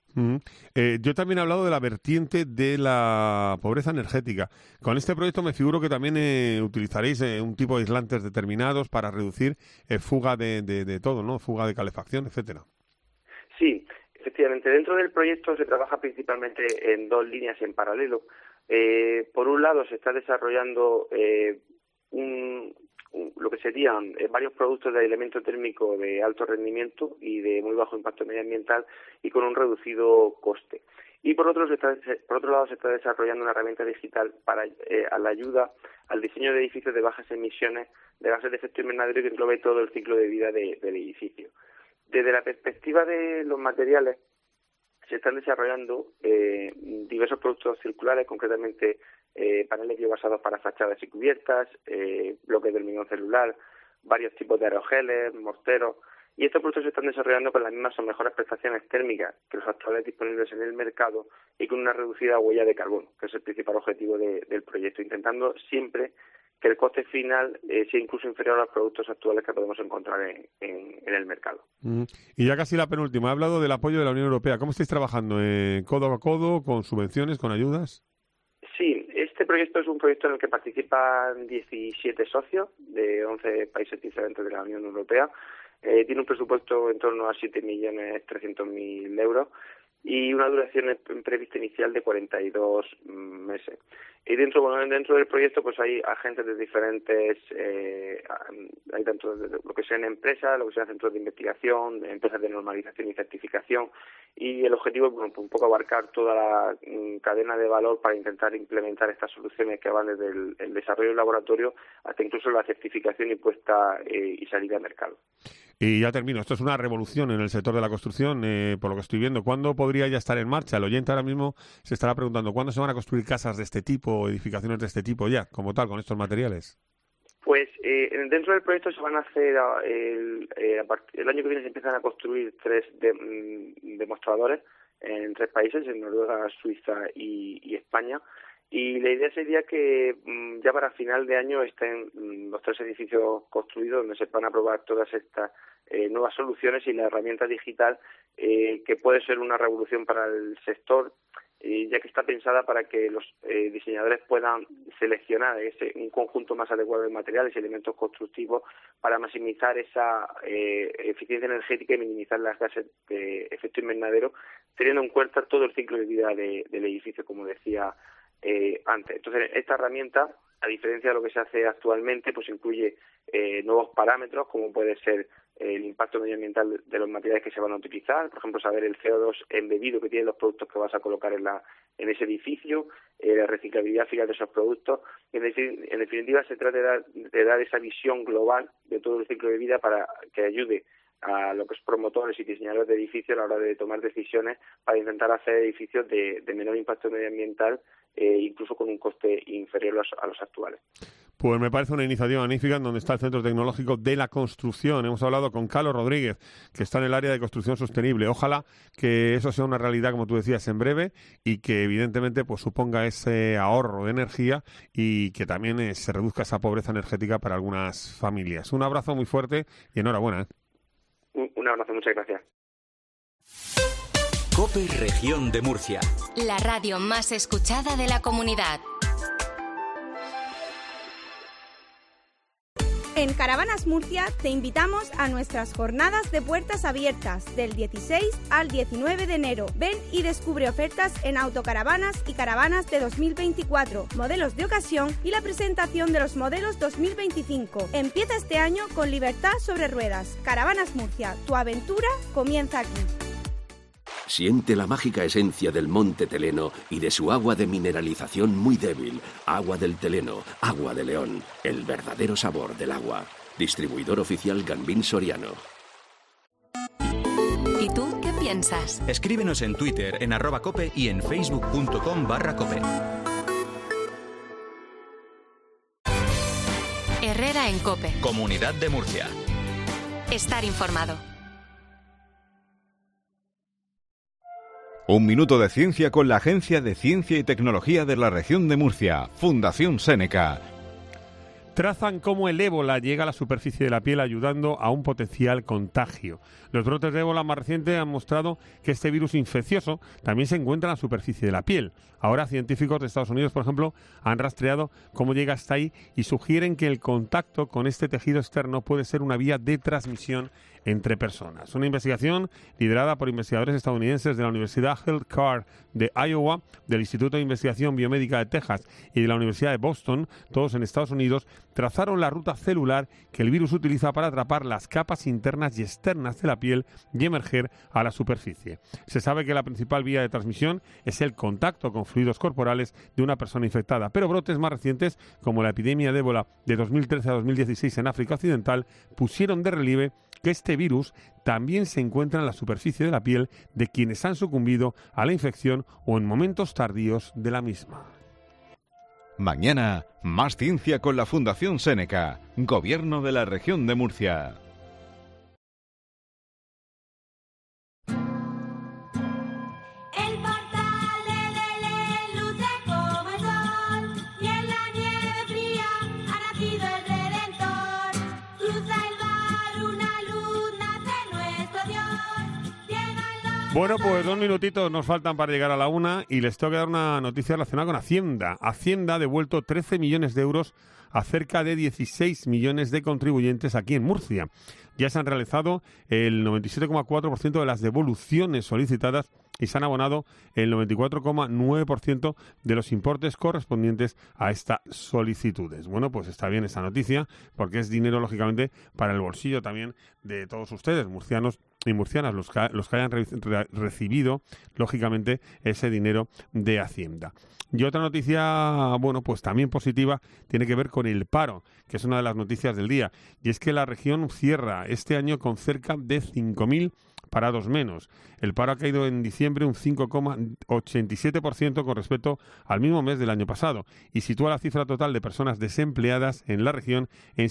Yo también he hablado de la vertiente de la pobreza energética. Con este proyecto me figuro que también utilizaréis un tipo de aislantes determinados para reducir fuga de todo, ¿no? Fuga de calefacción, etcétera. Sí, efectivamente. Dentro del proyecto se trabaja principalmente en dos líneas en paralelo. Por un lado se está desarrollando lo que serían varios productos de aislamiento térmico de alto rendimiento y de muy bajo impacto medioambiental y con un reducido coste. Y por otro lado se está desarrollando una herramienta digital para a la ayuda al diseño de edificios de bajas emisiones de gases de efecto invernadero que englobe todo el ciclo de vida del edificio. Desde la perspectiva de los materiales, se están desarrollando diversos productos circulares, concretamente paneles biobasados para fachadas y cubiertas, bloques de hormigón celular, varios tipos de aerogeles, morteros, y estos productos se están desarrollando con las mismas o mejores prestaciones térmicas que los actuales disponibles en el mercado y con una reducida huella de carbono, que es el principal objetivo del proyecto, intentando siempre que el coste final sea incluso inferior a los productos actuales que podemos encontrar en el mercado. Y ya casi la penúltima, he hablado del apoyo de la Unión Europea. ¿Cómo estáis trabajando? ¿Codo a codo, con subvenciones, con ayudas? Sí, este proyecto es un proyecto en el que participan 17 socios de 11 países diferentes de la Unión Europea. Tiene un presupuesto en torno a 7.300.000 euros y una duración prevista inicial de 42 meses. Y dentro del proyecto pues hay agentes de diferentes, hay tanto de lo que sean empresas, lo que sean centros de investigación, empresas de normalización y certificación, y el objetivo es un poco abarcar toda la cadena de valor para intentar implementar estas soluciones que van desde el desarrollo del laboratorio hasta incluso la certificación y puesta y salida al mercado. Y ya termino, esto es una revolución en el sector de la construcción, por lo que estoy viendo. ¿Cuándo podría ya estar en marcha? El oyente ahora mismo se estará preguntando, ¿cuándo se van a construir casas de este tipo, edificaciones de este tipo ya, como tal, con estos materiales? Pues dentro del proyecto se van a hacer, el año que viene se empiezan a construir 3 demostradores en 3 países, en Noruega, Suiza y España. Y la idea sería que ya para final de año estén los 3 edificios construidos, donde se van a probar todas estas nuevas soluciones y la herramienta digital, que puede ser una revolución para el sector, ya que está pensada para que los diseñadores puedan seleccionar un conjunto más adecuado de materiales y elementos constructivos para maximizar esa eficiencia energética y minimizar las gases de efecto invernadero, teniendo en cuenta todo el ciclo de vida del edificio, como decía antes. Entonces, esta herramienta, a diferencia de lo que se hace actualmente, pues incluye nuevos parámetros, como puede ser el impacto medioambiental de los materiales que se van a utilizar, por ejemplo, saber el CO2 embebido que tienen los productos que vas a colocar en ese edificio, la reciclabilidad final de esos productos. En definitiva, se trata de dar esa visión global de todo el ciclo de vida para que ayude a los promotores y diseñadores de edificios a la hora de tomar decisiones para intentar hacer edificios de menor impacto medioambiental, incluso con un coste inferior a los actuales. Pues me parece una iniciativa magnífica en donde está el Centro Tecnológico de la Construcción. Hemos hablado con Carlos Rodríguez, que está en el área de construcción sostenible. Ojalá que eso sea una realidad, como tú decías, en breve, y que evidentemente pues suponga ese ahorro de energía y que también se reduzca esa pobreza energética para algunas familias. Un abrazo muy fuerte y enhorabuena. Un abrazo, muchas gracias. COPE Región de Murcia. La radio más escuchada de la comunidad. En Caravanas Murcia te invitamos a nuestras jornadas de puertas abiertas del 16 al 19 de enero. Ven y descubre ofertas en autocaravanas y caravanas de 2024, modelos de ocasión y la presentación de los modelos 2025. Empieza este año con libertad sobre ruedas. Caravanas Murcia, tu aventura comienza aquí. Siente la mágica esencia del monte Teleno y de su agua de mineralización muy débil. Agua del Teleno, agua de León, el verdadero sabor del agua. Distribuidor oficial Gambín Soriano. ¿Y tú qué piensas? Escríbenos en Twitter en @cope y en facebook.com/cope. Herrera en COPE. Comunidad de Murcia. Estar informado. Un minuto de ciencia con la Agencia de Ciencia y Tecnología de la Región de Murcia, Fundación Seneca. Trazan cómo el ébola llega a la superficie de la piel ayudando a un potencial contagio. Los brotes de ébola más recientes han mostrado que este virus infeccioso también se encuentra en la superficie de la piel. Ahora científicos de Estados Unidos, por ejemplo, han rastreado cómo llega hasta ahí y sugieren que el contacto con este tejido externo puede ser una vía de transmisión entre personas. Una investigación liderada por investigadores estadounidenses de la Universidad Healthcare de Iowa, del Instituto de Investigación Biomédica de Texas y de la Universidad de Boston, todos en Estados Unidos, trazaron la ruta celular que el virus utiliza para atrapar las capas internas y externas de la piel y emerger a la superficie. Se sabe que la principal vía de transmisión es el contacto con fluidos corporales de una persona infectada, pero brotes más recientes, como la epidemia de ébola de 2013 a 2016 en África Occidental, pusieron de relieve que este virus también se encuentra en la superficie de la piel de quienes han sucumbido a la infección o en momentos tardíos de la misma. Mañana, más ciencia con la Fundación Seneca, Gobierno de la Región de Murcia. Bueno, pues 2 minutitos nos faltan para llegar a la 1 y les tengo que dar una noticia relacionada con Hacienda. Hacienda ha devuelto 13 millones de euros a cerca de 16 millones de contribuyentes aquí en Murcia. Ya se han realizado el 97,4% de las devoluciones solicitadas y se han abonado el 94,9% de los importes correspondientes a estas solicitudes. Bueno, pues está bien esa noticia porque es dinero, lógicamente, para el bolsillo también de todos ustedes, murcianos y murcianas, los que hayan recibido, lógicamente, ese dinero de Hacienda. Y otra noticia, bueno, pues también positiva, tiene que ver con el paro, que es una de las noticias del día. Y es que la región cierra este año con cerca de 5.000 parados menos. El paro ha caído en diciembre un 5,87% con respecto al mismo mes del año pasado y sitúa la cifra total de personas desempleadas en la región en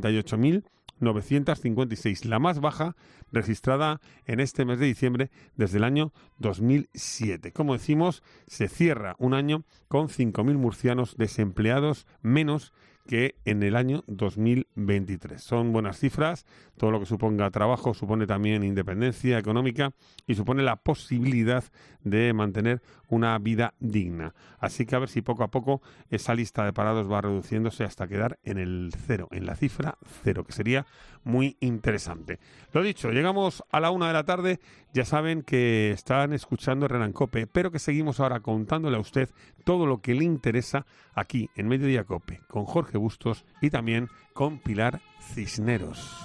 78.956, la más baja registrada en este mes de diciembre desde el año 2007. Como decimos, se cierra un año con 5.000 murcianos desempleados menos que en el año 2023. Son buenas cifras, todo lo que suponga trabajo supone también independencia económica y supone la posibilidad de mantener una vida digna. Así que a ver si poco a poco esa lista de parados va reduciéndose hasta quedar en el cero, en la cifra cero, que sería muy interesante. Lo dicho, llegamos a la 1 de la tarde, ya saben que están escuchando Herrera en COPE, pero que seguimos ahora contándole a usted todo lo que le interesa aquí en Mediodía COPE, con Jorge Bustos y también con Pilar Cisneros.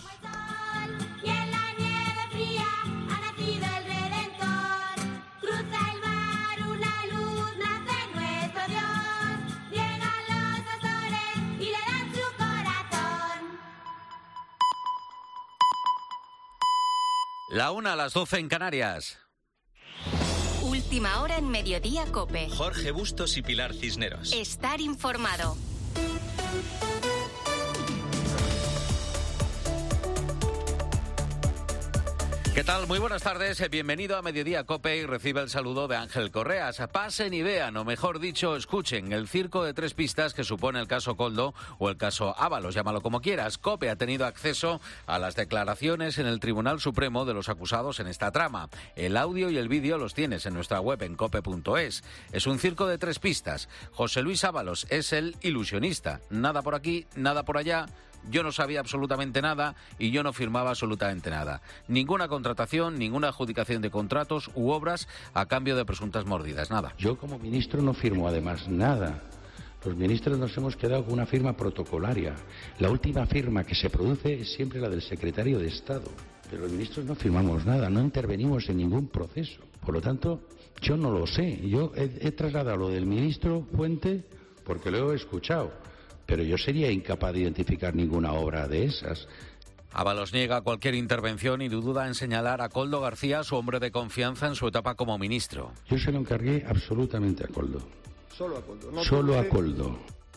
La 1 a las 12 en Canarias. Última hora en Mediodía COPE. Jorge Bustos y Pilar Cisneros. Estar informado. ¿Qué tal? Muy buenas tardes. Bienvenido a Mediodía COPE y recibe el saludo de Ángel Correas. Pasen y vean, o mejor dicho, escuchen el circo de tres pistas que supone el caso Koldo o el caso Ábalos, llámalo como quieras. COPE ha tenido acceso a las declaraciones en el Tribunal Supremo de los acusados en esta trama. El audio y el vídeo los tienes en nuestra web en cope.es. Es un circo de tres pistas. José Luis Ábalos es el ilusionista. Nada por aquí, nada por allá. Yo no sabía absolutamente nada y yo no firmaba absolutamente nada. Ninguna contratación, ninguna adjudicación de contratos u obras a cambio de presuntas mordidas, nada. Yo como ministro no firmo además nada. Los ministros nos hemos quedado con una firma protocolaria. La última firma que se produce es siempre la del secretario de Estado. Pero los ministros no firmamos nada, no intervenimos en ningún proceso. Por lo tanto, yo no lo sé. Yo he trasladado lo del ministro Fuente porque lo he escuchado. Pero yo sería incapaz de identificar ninguna obra de esas. Ábalos niega cualquier intervención y duda en señalar a Koldo García, su hombre de confianza en su etapa como ministro. Yo se lo encargué absolutamente a Koldo. Solo a Koldo. No solo a Koldo.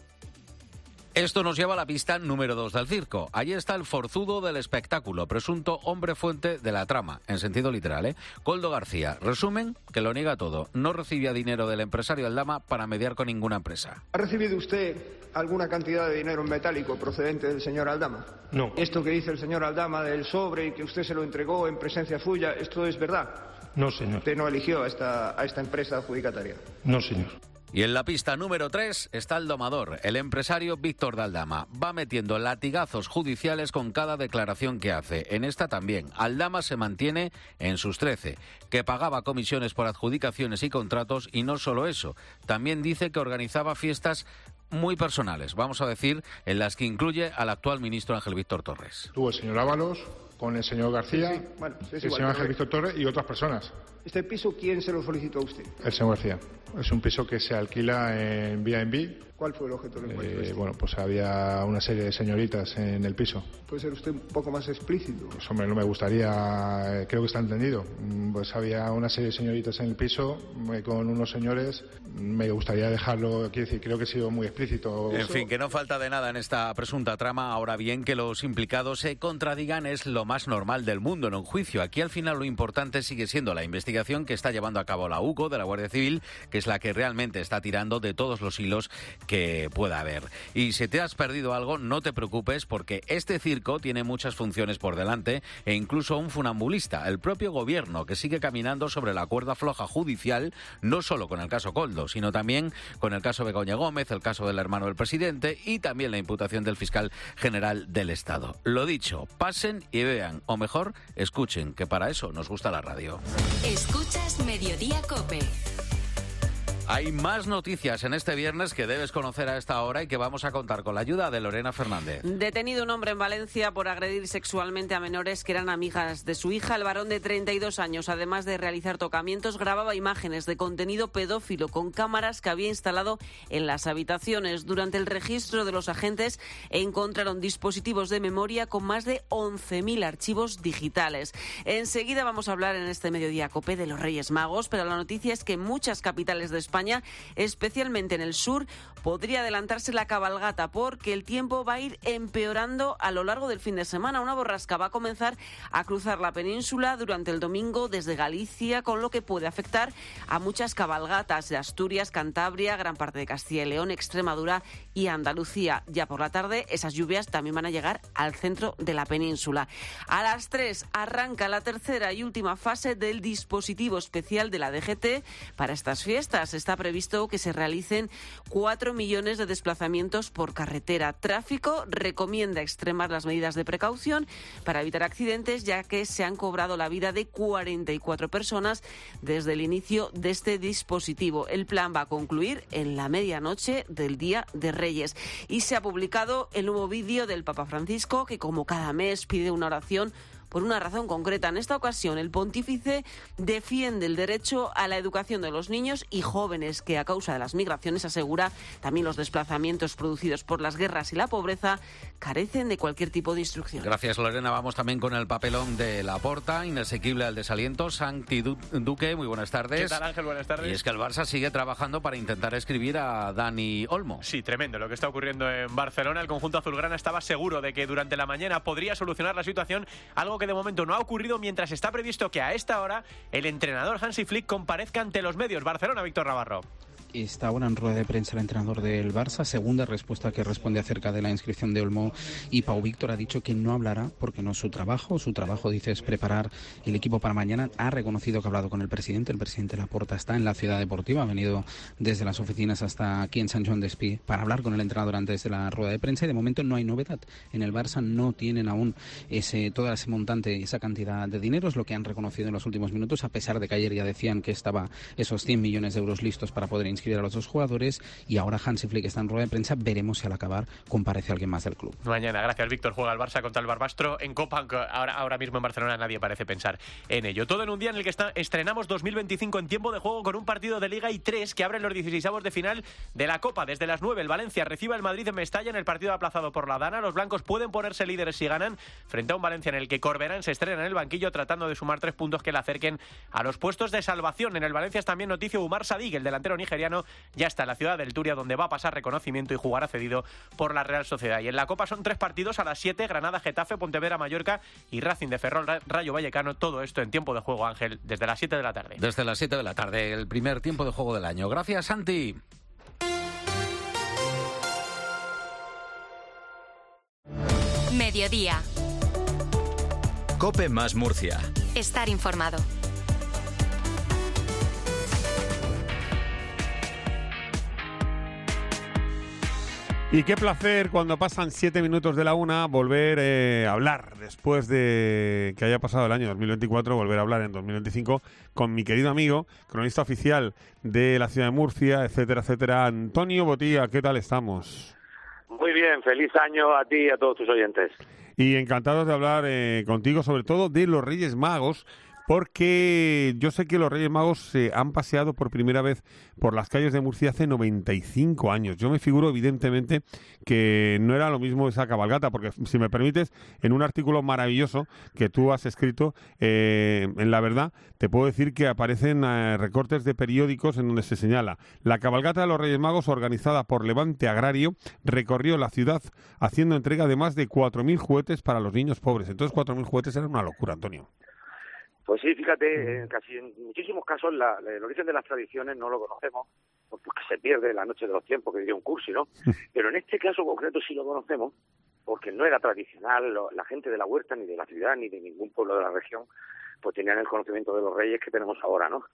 Esto nos lleva a la pista número 2 del circo. Allí está el forzudo del espectáculo, presunto hombre fuente de la trama, en sentido literal, Koldo García. Resumen, que lo niega todo. No recibía dinero del empresario Aldama para mediar con ninguna empresa. ¿Ha recibido usted alguna cantidad de dinero en metálico procedente del señor Aldama? No. Esto que dice el señor Aldama del sobre y que usted se lo entregó en presencia suya, ¿esto es verdad? No, señor. ¿Usted no eligió a esta empresa adjudicataria? No, señor. Y en la pista número 3 está el domador, el empresario Víctor de Aldama. Va metiendo latigazos judiciales con cada declaración que hace. En esta también. Aldama se mantiene en sus 13, que pagaba comisiones por adjudicaciones y contratos, y no solo eso. También dice que organizaba fiestas muy personales, vamos a decir, en las que incluye al actual ministro Ángel Víctor Torres. Tuvo el señor Ábalos con el señor García, sí. Bueno, el señor Ángel Víctor Torres y otras personas. ¿Este piso quién se lo solicitó a usted? El señor García. Es un piso que se alquila en Airbnb. ¿Cuál fue el objeto del encuentro? Bueno, pues había una serie de señoritas en el piso. ¿Puede ser usted un poco más explícito? Pues hombre, no me gustaría, creo que está entendido. Pues había una serie de señoritas en el piso con unos señores. Me gustaría dejarlo, quiero decir, creo que he sido muy explícito. En fin, que no falta de nada en esta presunta trama. Ahora bien, que los implicados se contradigan es lo más normal del mundo en un juicio. Aquí al final lo importante sigue siendo la investigación que está llevando a cabo la UCO de la Guardia Civil, que es la que realmente está tirando de todos los hilos que pueda haber. Y si te has perdido algo, no te preocupes, porque este circo tiene muchas funciones por delante e incluso un funambulista, el propio gobierno, que sigue caminando sobre la cuerda floja judicial, no solo con el caso Koldo, sino también con el caso Begoña Gómez, el caso del hermano del presidente y también la imputación del fiscal general del Estado. Lo dicho, pasen y vean, o mejor, escuchen, que para eso nos gusta la radio. Escuchas Mediodía COPE. Hay más noticias en este viernes que debes conocer a esta hora y que vamos a contar con la ayuda de Lorena Fernández. Detenido un hombre en Valencia por agredir sexualmente a menores que eran amigas de su hija. El varón de 32 años, además de realizar tocamientos, grababa imágenes de contenido pedófilo con cámaras que había instalado en las habitaciones. Durante el registro de los agentes encontraron dispositivos de memoria con más de 11.000 archivos digitales. Enseguida vamos a hablar en este Mediodía COPE de los Reyes Magos, pero la noticia es que muchas capitales de España España, especialmente en el sur, podría adelantarse la cabalgata porque el tiempo va a ir empeorando a lo largo del fin de semana. Una borrasca va a comenzar a cruzar la península durante el domingo desde Galicia, con lo que puede afectar a muchas cabalgatas de Asturias, Cantabria, gran parte de Castilla y León, Extremadura y Andalucía. Ya por la tarde esas lluvias también van a llegar al centro de la península. A las 3 arranca la tercera y última fase del dispositivo especial de la DGT para estas fiestas. Está previsto que se realicen 4 millones de desplazamientos por carretera. Tráfico recomienda extremar las medidas de precaución para evitar accidentes, ya que se han cobrado la vida de 44 personas desde el inicio de este dispositivo. El plan va a concluir en la medianoche del Día de Reyes. Y se ha publicado el nuevo vídeo del Papa Francisco, que como cada mes pide una oración por una razón concreta. En esta ocasión, el pontífice defiende el derecho a la educación de los niños y jóvenes que, a causa de las migraciones, asegura, también los desplazamientos producidos por las guerras y la pobreza, carecen de cualquier tipo de instrucción. Gracias, Lorena. Vamos también con el papelón de Laporta, inasequible al desaliento. Santi Duque, muy buenas tardes. ¿Qué tal, Ángel? Buenas tardes. Y es que el Barça sigue trabajando para intentar escribir a Dani Olmo. Sí, tremendo lo que está ocurriendo en Barcelona. El conjunto azulgrana estaba seguro de que durante la mañana podría solucionar la situación, algo que de momento no ha ocurrido, mientras está previsto que a esta hora el entrenador Hansi Flick comparezca ante los medios. Barcelona, Víctor Navarro. Está ahora en rueda de prensa el entrenador del Barça, segunda respuesta que responde acerca de la inscripción de Olmo, y Pau Víctor ha dicho que no hablará porque no es su trabajo. Su trabajo, dice, es preparar el equipo para mañana. Ha reconocido que ha hablado con el presidente Laporta está en la Ciudad Deportiva, ha venido desde las oficinas hasta aquí en Sant Joan d'Espí para hablar con el entrenador antes de la rueda de prensa, y de momento no hay novedad. En el Barça no tienen aún todo ese montante, esa cantidad de dinero, es lo que han reconocido en los últimos minutos, a pesar de que ayer ya decían que estaba esos 100 millones de euros listos para poder inscribir a los dos jugadores, y ahora Hansi Flick está en rueda de prensa. Veremos si al acabar comparece alguien más del club. Mañana, gracias, Víctor. Juega el Barça contra el Barbastro en Copa, aunque ahora mismo en Barcelona nadie parece pensar en ello. Todo en un día en el que estrenamos 2025 en tiempo de juego, con un partido de Liga y 3 que abren los 16avos de final de la Copa. Desde las 9 el Valencia recibe al Madrid en Mestalla en el partido aplazado por la Dana. Los blancos pueden ponerse líderes si ganan frente a un Valencia en el que Corberán se estrena en el banquillo tratando de sumar 3 puntos que le acerquen a los puestos de salvación. En el Valencia es también noticia Umar Sadik, el delantero nigeriano, ya está en la ciudad del Turia, donde va a pasar reconocimiento y jugará cedido por la Real Sociedad. Y en la Copa son 3 partidos a las 7, Granada, Getafe, Pontevedra, Mallorca y Racing de Ferrol, Rayo Vallecano. Todo esto en tiempo de juego, Ángel, desde las 7 de la tarde. Desde las 7 de la tarde, el primer tiempo de juego del año. Gracias, Santi. Mediodía. COPE más Murcia. Estar informado. Y qué placer cuando pasan 7 minutos de la 1 volver a hablar, después de que haya pasado el año 2024, volver a hablar en 2025 con mi querido amigo, cronista oficial de la ciudad de Murcia, etcétera, etcétera, Antonio Botía. ¿Qué tal estamos? Muy bien, feliz año a ti y a todos tus oyentes. Y encantados de hablar contigo, sobre todo de los Reyes Magos, porque yo sé que los Reyes Magos se han paseado por primera vez por las calles de Murcia hace 95 años. Yo me figuro, evidentemente, que no era lo mismo esa cabalgata, porque, si me permites, en un artículo maravilloso que tú has escrito, en La Verdad, te puedo decir que aparecen recortes de periódicos en donde se señala: la cabalgata de los Reyes Magos, organizada por Levante Agrario, recorrió la ciudad haciendo entrega de más de 4.000 juguetes para los niños pobres. Entonces, 4.000 juguetes era una locura, Antonio. Pues sí, fíjate, casi en muchísimos casos el origen de las tradiciones no lo conocemos, porque se pierde la noche de los tiempos, que diría un cursi, ¿no? Pero en este caso concreto sí lo conocemos, porque no era tradicional. La gente de la huerta, ni de la ciudad, ni de ningún pueblo de la región, pues tenían el conocimiento de los reyes que tenemos ahora, ¿no?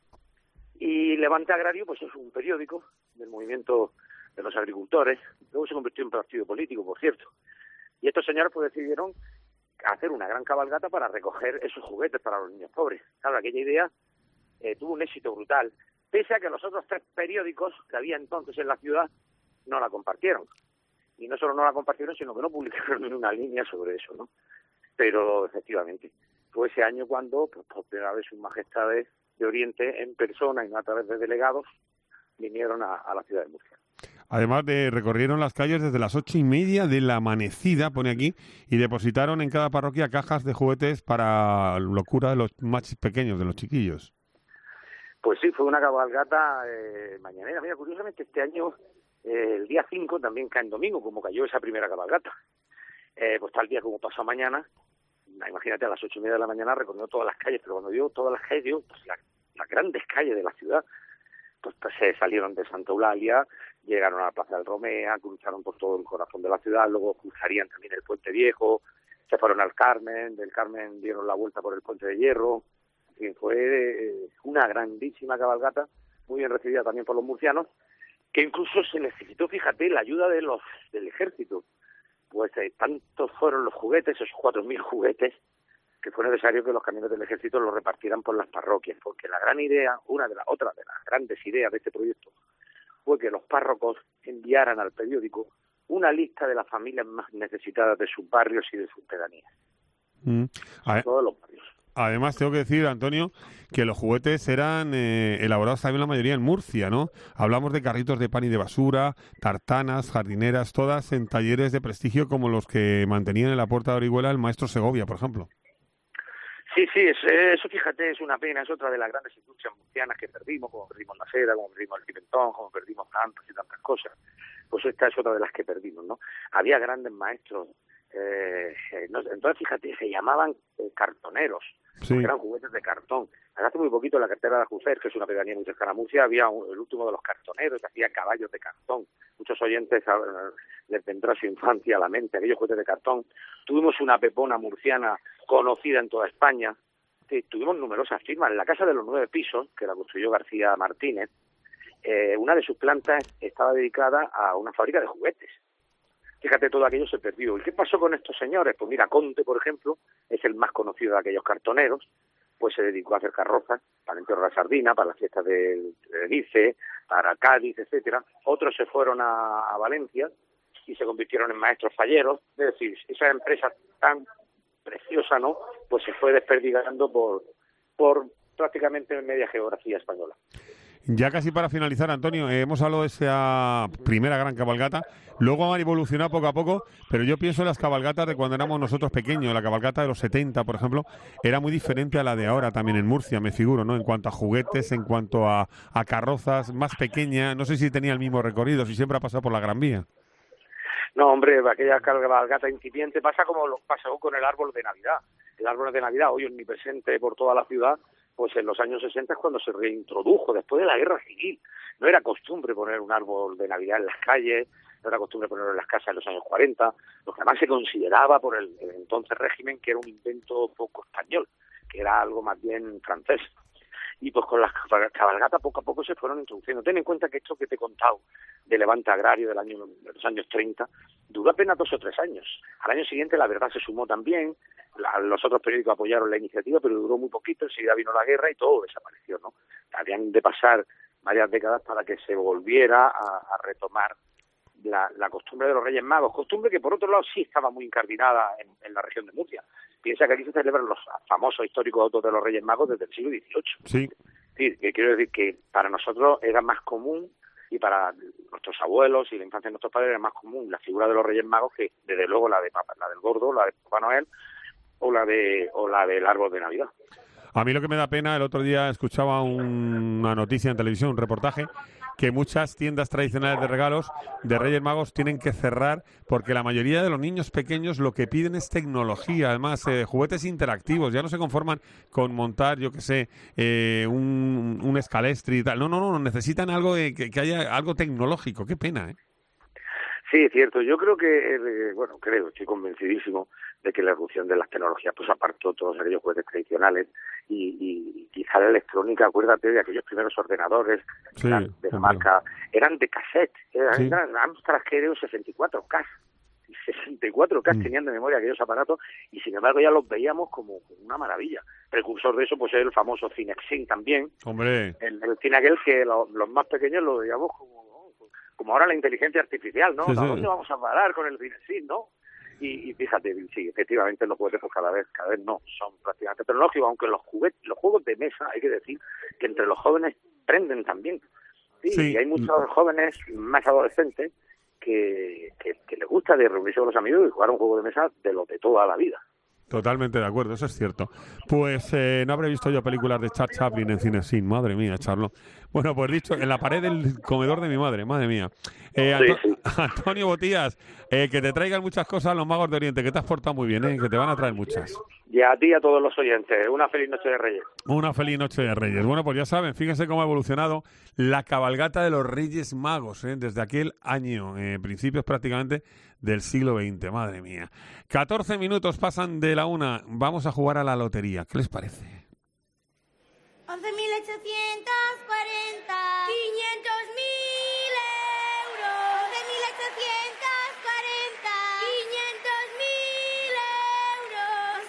Y Levante Agrario, pues es un periódico del movimiento de los agricultores, luego se convirtió en partido político, por cierto. Y estos señores pues decidieron hacer una gran cabalgata para recoger esos juguetes para los niños pobres. Claro, aquella idea tuvo un éxito brutal, pese a que los otros 3 periódicos que había entonces en la ciudad no la compartieron. Y no solo no la compartieron, sino que no publicaron ni una línea sobre eso, ¿no? Pero, efectivamente, fue ese año cuando, pues, por primera vez, sus majestades de Oriente, en persona y no a través de delegados, vinieron a la ciudad de Murcia. Además, recorrieron las calles desde las 8:30 de la amanecida, pone aquí, y depositaron en cada parroquia cajas de juguetes para locura de los más pequeños, de los chiquillos. Pues sí, fue una cabalgata mañanera. Mira, curiosamente este año, el día 5 también cae en domingo, como cayó esa primera cabalgata. Pues tal día como pasó mañana, imagínate, a las 8:30 de la mañana recorrió todas las calles, pero cuando digo todas las calles, digo pues las grandes calles de la ciudad. Pues se salieron de Santa Eulalia, llegaron a la Plaza del Romea, cruzaron por todo el corazón de la ciudad, luego cruzarían también el Puente Viejo, se fueron al Carmen, del Carmen dieron la vuelta por el Puente de Hierro. En fin, fue una grandísima cabalgata, muy bien recibida también por los murcianos, que incluso se necesitó, fíjate, la ayuda del ejército. Pues tantos fueron los juguetes, esos 4.000 juguetes, que fue necesario que los camiones del ejército los repartieran por las parroquias, porque la gran idea, otra de las grandes ideas de este proyecto, fue que los párrocos enviaran al periódico una lista de las familias más necesitadas de sus barrios y de sus pedanías. Todos los barrios. Además, tengo que decir, Antonio, que los juguetes eran elaborados también la mayoría en Murcia, ¿no? Hablamos de carritos de pan y de basura, tartanas, jardineras, todas en talleres de prestigio como los que mantenían en la Puerta de Orihuela el maestro Segovia, por ejemplo. Sí, eso fíjate, es una pena, es otra de las grandes industrias murcianas que perdimos, como perdimos la seda, como perdimos el pimentón, como perdimos tantas y tantas cosas. Pues esta es otra de las que perdimos, ¿no? Había grandes maestros, entonces fíjate, se llamaban cartoneros, porque eran juguetes de cartón. Hace muy poquito en la cartera de Ajufer, que es una pedanía muy cercana a Murcia, había el último de los cartoneros que hacía caballos de cartón. Muchos oyentes les vendrá su infancia a la mente, aquellos juguetes de cartón. Tuvimos una pepona murciana conocida en toda España. Sí, tuvimos numerosas firmas. En la Casa de los 9 Pisos, que la construyó García Martínez, una de sus plantas estaba dedicada a una fábrica de juguetes. Fíjate, todo aquello se perdió. ¿Y qué pasó con estos señores? Pues mira, Conte, por ejemplo, es el más conocido de aquellos cartoneros, pues se dedicó a hacer carrozas para el entierro de la sardina, para las fiestas de Nice, para Cádiz, etcétera. Otros se fueron a Valencia y se convirtieron en maestros falleros. Es decir, esa empresa tan preciosa, ¿no? Pues se fue desperdigando por prácticamente media geografía española. Ya casi para finalizar, Antonio, hemos hablado de esa primera gran cabalgata, luego han evolucionado poco a poco, pero yo pienso en las cabalgatas de cuando éramos nosotros pequeños. La cabalgata de los 70, por ejemplo, era muy diferente a la de ahora también en Murcia, me figuro, ¿no? En cuanto a juguetes, en cuanto a carrozas, más pequeña, no sé si tenía el mismo recorrido, si siempre ha pasado por la Gran Vía. No, hombre, aquella cabalgata incipiente pasa como lo pasó con el árbol de Navidad. El árbol de Navidad, hoy omnipresente por toda la ciudad, pues en los años 60 es cuando se reintrodujo, después de la Guerra Civil. No era costumbre poner un árbol de Navidad en las calles, no era costumbre ponerlo en las casas en los años 40, lo que además se consideraba por el entonces régimen que era un invento poco español, que era algo más bien francés. Y pues con las cabalgatas poco a poco se fueron introduciendo. Ten en cuenta que esto que te he contado de levante agrario de los años 30 duró apenas 2 o 3 años. Al año siguiente La Verdad se sumó también, los otros periódicos apoyaron la iniciativa, pero duró muy poquito, enseguida vino la guerra y todo desapareció, ¿no? Habían de pasar varias décadas para que se volviera a retomar la costumbre de los Reyes Magos, costumbre que por otro lado sí estaba muy incardinada en la región de Murcia. Piensa que aquí se celebran los famosos históricos autos de los Reyes Magos desde el siglo XVIII. Sí. Sí, que quiero decir que para nosotros era más común, y para nuestros abuelos y la infancia de nuestros padres era más común la figura de los Reyes Magos que desde luego la del Gordo, la de Papá Noel o la del árbol de Navidad. A mí lo que me da pena, el otro día escuchaba una noticia en televisión, un reportaje, que muchas tiendas tradicionales de regalos de Reyes Magos tienen que cerrar porque la mayoría de los niños pequeños lo que piden es tecnología, además juguetes interactivos, ya no se conforman con montar, yo qué sé, un escalestri y tal, no, necesitan algo que haya algo tecnológico, qué pena, ¿eh? Sí, es cierto. Yo creo que, estoy convencidísimo de que la evolución de las tecnologías pues apartó todos aquellos juguetes tradicionales y quizá la electrónica, acuérdate de aquellos primeros ordenadores de la marca, eran de cassette, eran Amstrad GDO 64K. 64K tenían de memoria aquellos aparatos y sin embargo ya los veíamos como una maravilla. Precursor de eso pues es el famoso Cinexin también. Hombre. El cine aquel que los más pequeños lo veíamos como ahora la inteligencia artificial, ¿no? Sí, sí. ¿A dónde vamos a parar con el Cinexin, no? Y fíjate, sí, efectivamente los juguetes pues cada vez no son prácticamente tecnológicos, aunque los juegos de mesa, hay que decir que entre los jóvenes prenden también. Sí. Y hay muchos jóvenes más adolescentes que les gusta de reunirse con los amigos y jugar un juego de mesa de los de toda la vida. Totalmente de acuerdo, eso es cierto. Pues no habré visto yo películas de Charles Chaplin en cine sin, madre mía, Charlo. Bueno, pues dicho, en la pared del comedor de mi madre mía. Antonio Botías, que te traigan muchas cosas los magos de Oriente, que te has portado muy bien, que te van a traer muchas. Y a ti y a todos los oyentes, una feliz noche de Reyes. Una feliz noche de Reyes. Bueno, pues ya saben, fíjense cómo ha evolucionado la cabalgata de los Reyes Magos, desde aquel año, principios prácticamente del siglo XX, madre mía. 14 minutos pasan de la 1, vamos a jugar a la lotería, ¿qué les parece? 11.840, 500.000 euros. 11.840, 500.000 euros.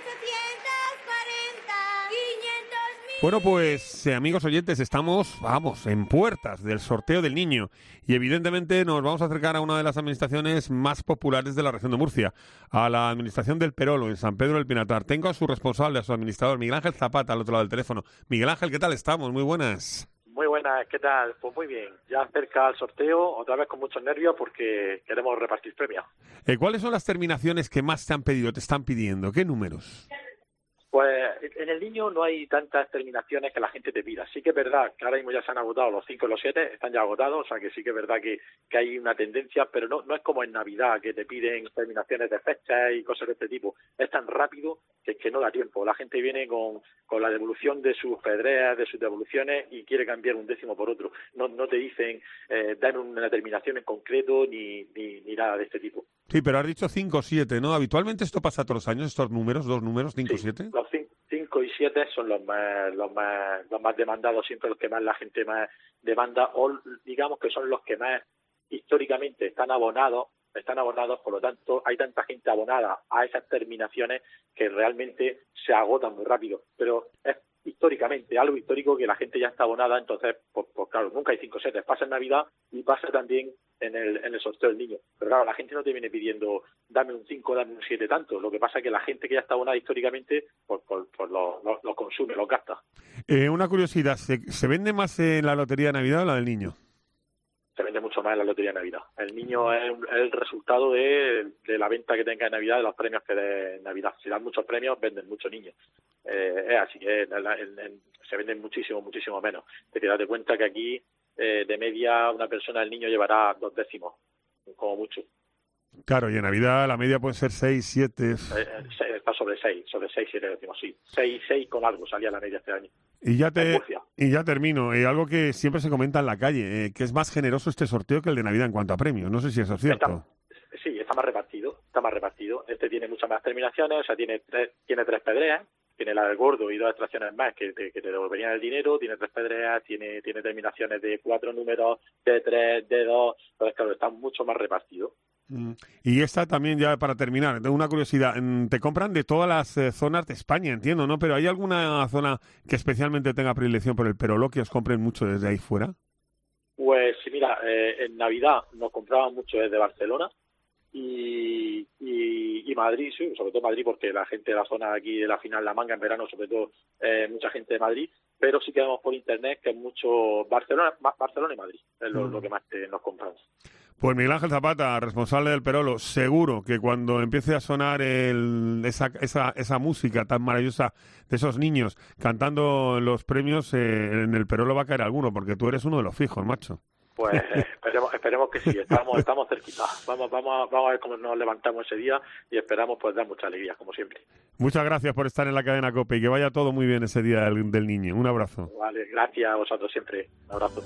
11.840, 500.000. Bueno, pues amigos oyentes, estamos, en puertas del sorteo del niño y evidentemente nos vamos a acercar a una de las administraciones más populares de la región de Murcia, a la administración del Perolo, en San Pedro del Pinatar. Tengo a su responsable, a su administrador, Miguel Ángel Zapata, al otro lado del teléfono. Miguel Ángel, ¿qué tal estamos? Muy buenas. Muy buenas, ¿qué tal? Pues muy bien, ya cerca al sorteo, otra vez con muchos nervios porque queremos repartir premios. ¿Cuáles son las terminaciones que más te han pedido, te están pidiendo? ¿Qué números? Pues en el niño no hay tantas terminaciones que la gente te pida. Sí que es verdad que ahora mismo ya se han agotado los 5 y los 7, están ya agotados, o sea que sí que es verdad que hay una tendencia, pero no es como en Navidad, que te piden terminaciones de fechas y cosas de este tipo. Es tan rápido que no da tiempo. La gente viene con la devolución de sus pedreas, de sus devoluciones y quiere cambiar un décimo por otro. No te dicen dan una terminación en concreto ni nada de este tipo. Sí, pero has dicho 5 o 7, ¿no? Habitualmente esto pasa todos los años, estos números, 2 números, 5 o 7. Los 5 y 7 son los más demandados, siempre los que más la gente más demanda, o digamos que son los que más históricamente están abonados, por lo tanto hay tanta gente abonada a esas terminaciones que realmente se agotan muy rápido, pero es históricamente algo histórico que la gente ya está abonada, entonces pues claro, nunca hay 5 setes, pasa en Navidad y pasa también en el sorteo del niño, pero claro, la gente no te viene pidiendo dame un 5, dame un 7 tanto, lo que pasa es que la gente que ya está abonada históricamente pues lo consume, lo gasta. Una curiosidad, ¿se vende más en la lotería de Navidad o la del niño? Se vende mucho más en la lotería de Navidad. El niño es el resultado de la venta que tenga en Navidad, de los premios que dé en Navidad. Si dan muchos premios, venden muchos niños. Es así, se venden muchísimo menos. Te das cuenta que aquí, de media, una persona, el niño llevará 2 décimos, como mucho. Claro, y en Navidad la media puede ser 6, 7... Está sobre 6, 7 décimos, sí. 6 con algo salía la media este año. Y ya termino. Algo que siempre se comenta en la calle, que es más generoso este sorteo que el de Navidad en cuanto a premios. No sé si eso es cierto. Está más repartido. Este tiene muchas más terminaciones, o sea, tiene 3 pedreas, tiene la del gordo y 2 extracciones más que te devolverían el dinero, tiene 3 pedreas, tiene terminaciones de 4 números, de 3, de 2, entonces claro, está mucho más repartido. Y esta también, ya para terminar, tengo una curiosidad. Te compran de todas las zonas de España, entiendo, ¿no? Pero ¿hay alguna zona que especialmente tenga predilección por el Perolo, que os compren mucho desde ahí fuera? Pues sí, mira, en Navidad nos compraban mucho desde Barcelona y Madrid, sí, sobre todo Madrid, porque la gente de la zona aquí de la final La Manga en verano, sobre todo mucha gente de Madrid, pero sí que vemos por internet que es mucho Barcelona y Madrid, es lo que más nos compramos. Pues Miguel Ángel Zapata, responsable del Perolo, seguro que cuando empiece a sonar esa música tan maravillosa de esos niños cantando los premios, en el Perolo va a caer alguno, porque tú eres uno de los fijos, macho. Pues esperemos que sí, estamos cerquita. Vamos a ver cómo nos levantamos ese día y esperamos pues dar mucha alegría, como siempre. Muchas gracias por estar en la cadena COPE y que vaya todo muy bien ese día del niño. Un abrazo. Vale, gracias a vosotros siempre. Un abrazo.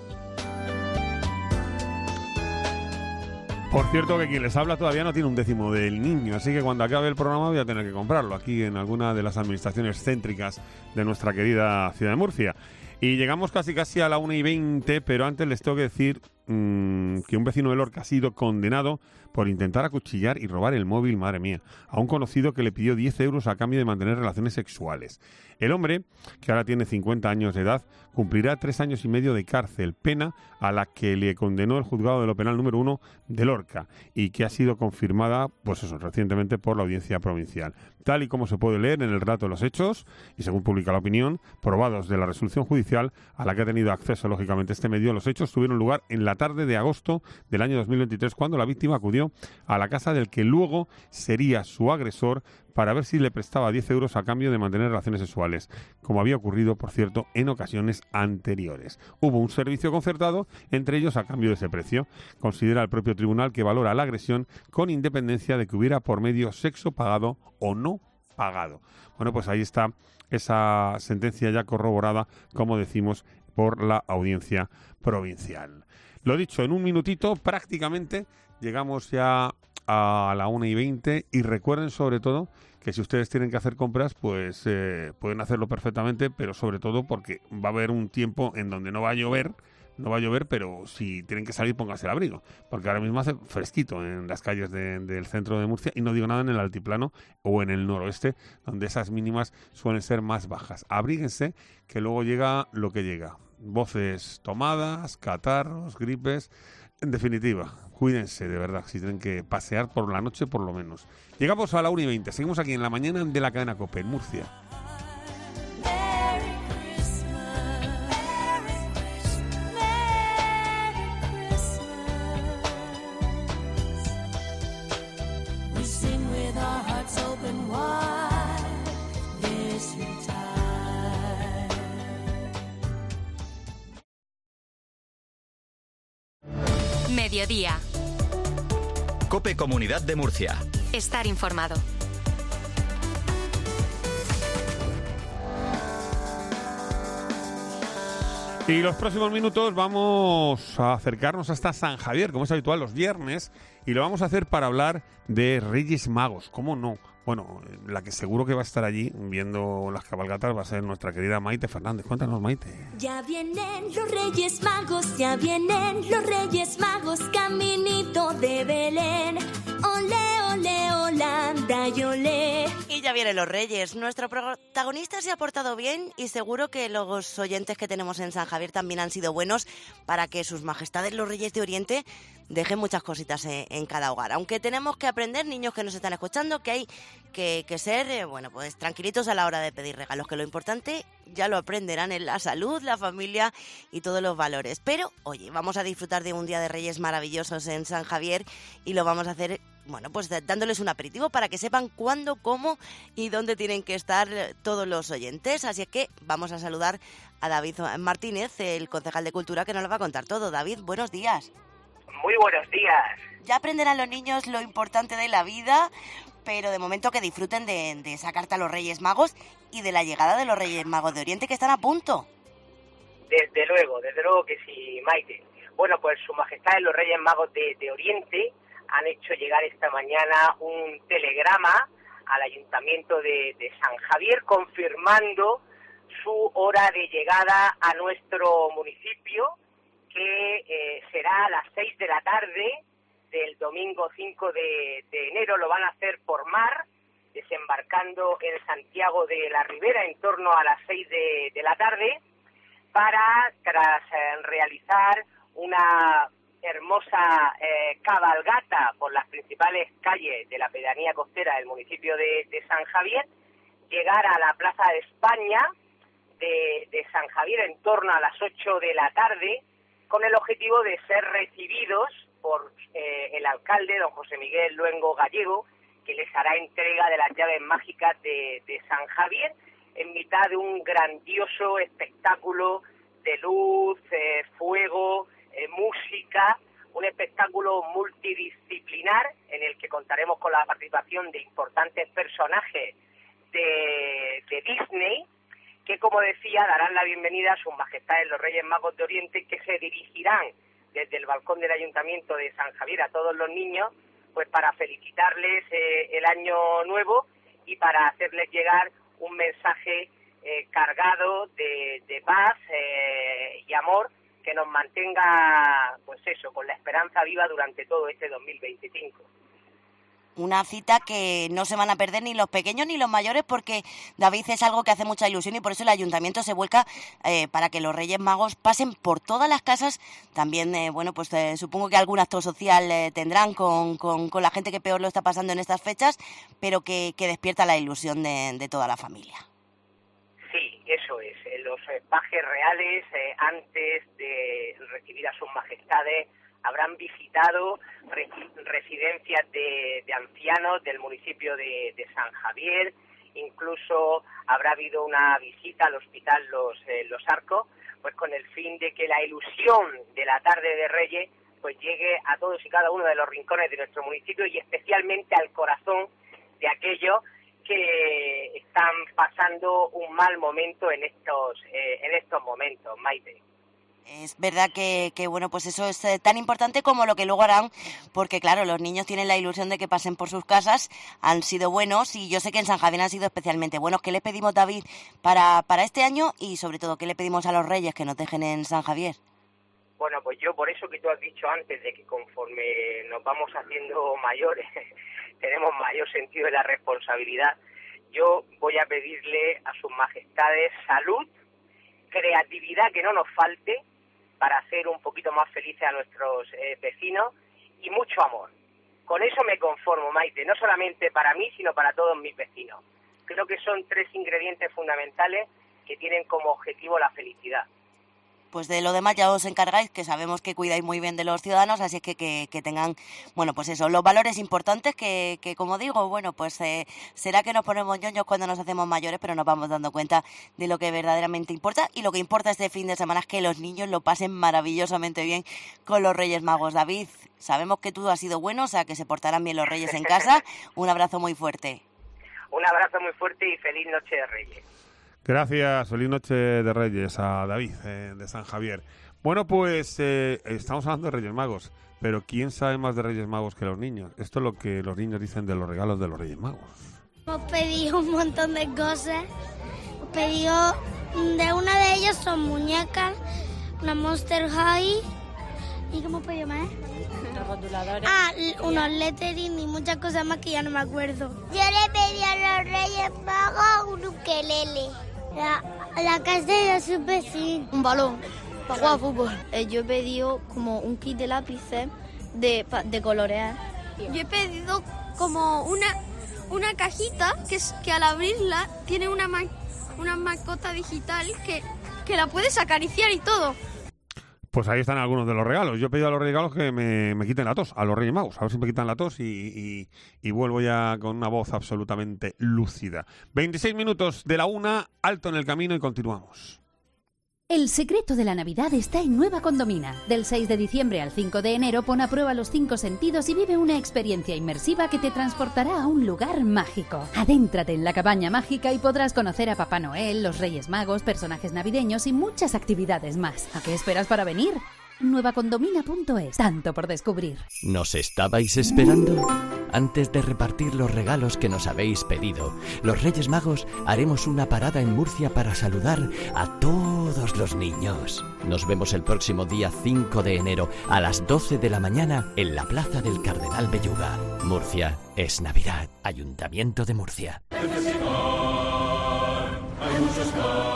Por cierto, que quien les habla todavía no tiene un décimo del niño, así que cuando acabe el programa voy a tener que comprarlo aquí en alguna de las administraciones céntricas de nuestra querida ciudad de Murcia. Y llegamos casi a la 1:20, pero antes les tengo que decir que un vecino de Lorca ha sido condenado por intentar acuchillar y robar el móvil, madre mía, a un conocido que le pidió 10 euros a cambio de mantener relaciones sexuales. El hombre, que ahora tiene 50 años de edad, cumplirá 3 años y medio de cárcel, pena a la que le condenó el juzgado de lo penal número 1 de Lorca y que ha sido confirmada, recientemente por la Audiencia Provincial. Tal y como se puede leer en el relato de los hechos, y según publica La Opinión, probados de la resolución judicial a la que ha tenido acceso, lógicamente, este medio, los hechos tuvieron lugar en la la tarde de agosto del año 2023, cuando la víctima acudió a la casa del que luego sería su agresor para ver si le prestaba 10 euros a cambio de mantener relaciones sexuales, como había ocurrido, por cierto, en ocasiones anteriores. Hubo un servicio concertado entre ellos a cambio de ese precio. Considera el propio tribunal que valora la agresión con independencia de que hubiera por medio sexo pagado o no pagado. Bueno, pues ahí está esa sentencia ya corroborada, como decimos, por la Audiencia Provincial. Lo dicho, en un minutito prácticamente llegamos ya a la 1:20 y recuerden sobre todo que si ustedes tienen que hacer compras, pues pueden hacerlo perfectamente, pero sobre todo porque va a haber un tiempo en donde no va a llover, pero si tienen que salir, pónganse el abrigo, porque ahora mismo hace fresquito en las calles del centro de Murcia, y no digo nada en el altiplano o en el noroeste, donde esas mínimas suelen ser más bajas. Abríguense, que luego llega lo que llega. Voces tomadas, catarros, gripes. En definitiva, cuídense de verdad, si tienen que pasear por la noche por lo menos. Llegamos a la 1:20, seguimos aquí en la mañana de la cadena COPE en Murcia. Mediodía. COPE Comunidad de Murcia. Estar informado. Y los próximos minutos vamos a acercarnos hasta San Javier, como es habitual los viernes, y lo vamos a hacer para hablar de Reyes Magos. ¿Cómo no? Bueno, la que seguro que va a estar allí viendo las cabalgatas va a ser nuestra querida Maite Fernández. Cuéntanos, Maite. Ya vienen los Reyes Magos, ya vienen los Reyes Magos, caminito de Belén. Ole, ole, Holanda y ole. Y ya vienen los Reyes. Nuestro protagonista se ha portado bien y seguro que los oyentes que tenemos en San Javier también han sido buenos para que sus majestades los Reyes de Oriente dejen muchas cositas en cada hogar. Aunque tenemos que aprender, niños que nos están escuchando, que hay que ser, bueno, pues tranquilitos a la hora de pedir regalos, que lo importante ya lo aprenderán en la salud, la familia y todos los valores. Pero, oye, vamos a disfrutar de un día de Reyes maravillosos en San Javier y lo vamos a hacer, bueno, pues dándoles un aperitivo para que sepan cuándo, cómo y dónde tienen que estar todos los oyentes. Así es que vamos a saludar a David Martínez, el concejal de Cultura, que nos lo va a contar todo. David, buenos días. Muy buenos días. Ya aprenderán los niños lo importante de la vida, pero de momento que disfruten de esa carta a los Reyes Magos y de la llegada de los Reyes Magos de Oriente, que están a punto. Desde luego que sí, Maite. Bueno, pues Su Majestad los Reyes Magos de Oriente han hecho llegar esta mañana un telegrama al Ayuntamiento de San Javier confirmando su hora de llegada a nuestro municipio, que será a las 6 de la tarde del domingo 5 de enero. Lo van a hacer por mar, desembarcando en Santiago de la Ribera en torno a las 6 de la tarde, tras realizar una hermosa cabalgata por las principales calles de la pedanía costera del municipio de San Javier, llegar a la Plaza de España de San Javier en torno a las 8 de la tarde, con el objetivo de ser recibidos por el alcalde, don José Miguel Luengo Gallego, que les hará entrega de las llaves mágicas de San Javier, en mitad de un grandioso espectáculo de luz, fuego, música, un espectáculo multidisciplinar en el que contaremos con la participación de importantes personajes de Disney, que, como decía, darán la bienvenida a Sus Majestades los Reyes Magos de Oriente, que se dirigirán desde el balcón del Ayuntamiento de San Javier a todos los niños, pues para felicitarles el año nuevo y para hacerles llegar un mensaje cargado de paz y amor, que nos mantenga, pues eso, con la esperanza viva durante todo este 2025. Una cita que no se van a perder ni los pequeños ni los mayores, porque, David, es algo que hace mucha ilusión y por eso el Ayuntamiento se vuelca para que los Reyes Magos pasen por todas las casas. También, supongo que algún acto social tendrán con la gente que peor lo está pasando en estas fechas, pero que despierta la ilusión de toda la familia. Sí, eso es. los pajes reales, antes de recibir a sus majestades, habrán visitado residencias de ancianos del municipio de San Javier, incluso habrá habido una visita al hospital Los Arcos, pues con el fin de que la ilusión de la tarde de Reyes pues llegue a todos y cada uno de los rincones de nuestro municipio y especialmente al corazón de aquellos que están pasando un mal momento en estos momentos, Maite. Es verdad que bueno, pues eso es tan importante como lo que luego harán, porque claro, los niños tienen la ilusión de que pasen por sus casas, han sido buenos y yo sé que en San Javier han sido especialmente buenos. ¿Qué le pedimos, David, para este año y sobre todo qué le pedimos a los Reyes que nos dejen en San Javier? Bueno, pues yo por eso que tú has dicho antes, de que conforme nos vamos haciendo mayores, tenemos mayor sentido de la responsabilidad, yo voy a pedirle a sus majestades salud, creatividad que no nos falte, para hacer un poquito más felices a nuestros vecinos y mucho amor. Con eso me conformo, Maite, no solamente para mí, sino para todos mis vecinos. Creo que son 3 ingredientes fundamentales que tienen como objetivo la felicidad. Pues de lo demás ya os encargáis, que sabemos que cuidáis muy bien de los ciudadanos, así es que tengan, bueno, pues eso, los valores importantes que como digo, bueno, pues será que nos ponemos ñoños cuando nos hacemos mayores, pero nos vamos dando cuenta de lo que verdaderamente importa, y lo que importa este fin de semana es que los niños lo pasen maravillosamente bien con los Reyes Magos. David, sabemos que tú has sido bueno, o sea, que se portarán bien los Reyes en casa. Un abrazo muy fuerte. Un abrazo muy fuerte y feliz noche de Reyes. Gracias, feliz noche de Reyes a David de San Javier. Bueno, pues estamos hablando de Reyes Magos, pero ¿quién sabe más de Reyes Magos que los niños? Esto es lo que los niños dicen de los regalos de los Reyes Magos. Hemos pedido un montón de cosas. Hemos pedido, de una de ellas son muñecas, una Monster High. ¿Y qué hemos pedido más? Unos rotuladores. Unos lettering y muchas cosas más que ya no me acuerdo. Yo le pedí a los Reyes Magos un ukelele. La casa de los vecinos. Un balón para jugar a fútbol. Yo he pedido como un kit de lápices de colorear. Yo he pedido como una cajita que al abrirla tiene una mascota digital que la puedes acariciar y todo. Pues ahí están algunos de los regalos. Yo he pedido a los regalos que me quiten la tos, a los Reyes Magos. A ver si me quitan la tos y vuelvo ya con una voz absolutamente lúcida. 26 minutos de la 1, alto en el camino y continuamos. El secreto de la Navidad está en Nueva Condomina. Del 6 de diciembre al 5 de enero pon a prueba los 5 sentidos y vive una experiencia inmersiva que te transportará a un lugar mágico. Adéntrate en la cabaña mágica y podrás conocer a Papá Noel, los Reyes Magos, personajes navideños y muchas actividades más. ¿A qué esperas para venir? Nuevacondomina.es. Tanto por descubrir. ¿Nos estabais esperando? Antes de repartir los regalos que nos habéis pedido, los Reyes Magos haremos una parada en Murcia para saludar a todos los niños. Nos vemos el próximo día 5 de enero a las 12 de la mañana en la Plaza del Cardenal Belluga. Murcia es Navidad. Ayuntamiento de Murcia. En Flexicar hay muchos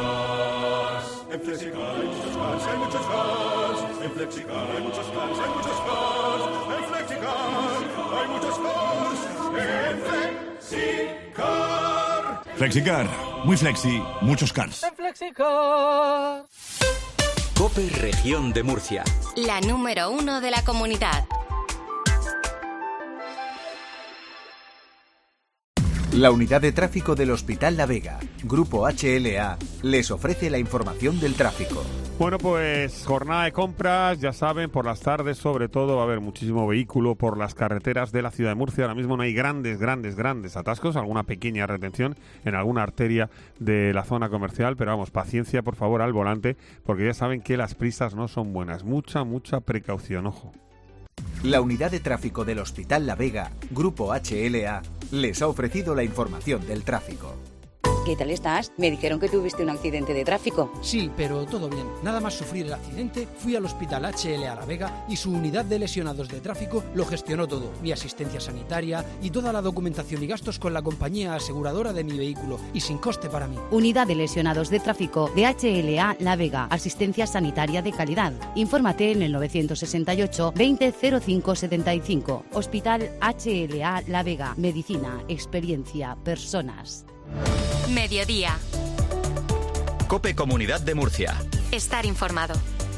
cars. En Flexicar hay muchos cars, hay muchos cars. En Flexicar hay muchos cars, hay muchos cars. En Flexicar hay muchos cars. En Flexicar. Flexicar, muy flexi, muchos cars. En Flexicar. COPE Región de Murcia. La número 1 de la comunidad. La unidad de tráfico del Hospital La Vega, Grupo HLA, les ofrece la información del tráfico. Bueno, pues jornada de compras, ya saben, por las tardes sobre todo va a haber muchísimo vehículo por las carreteras de la ciudad de Murcia. Ahora mismo no hay grandes atascos, alguna pequeña retención en alguna arteria de la zona comercial, pero vamos, paciencia por favor al volante, porque ya saben que las prisas no son buenas. Mucha precaución, ojo. La unidad de tráfico del Hospital La Vega, Grupo HLA, les ha ofrecido la información del tráfico. ¿Qué tal estás? Me dijeron que tuviste un accidente de tráfico. Sí, pero todo bien. Nada más sufrir el accidente, fui al Hospital HLA La Vega y su unidad de lesionados de tráfico lo gestionó todo. Mi asistencia sanitaria y toda la documentación y gastos con la compañía aseguradora de mi vehículo y sin coste para mí. Unidad de lesionados de tráfico de HLA La Vega. Asistencia sanitaria de calidad. Infórmate en el 968 20 05 75. Hospital HLA La Vega. Medicina, experiencia, personas. Mediodía. COPE Comunidad de Murcia. Estar informado.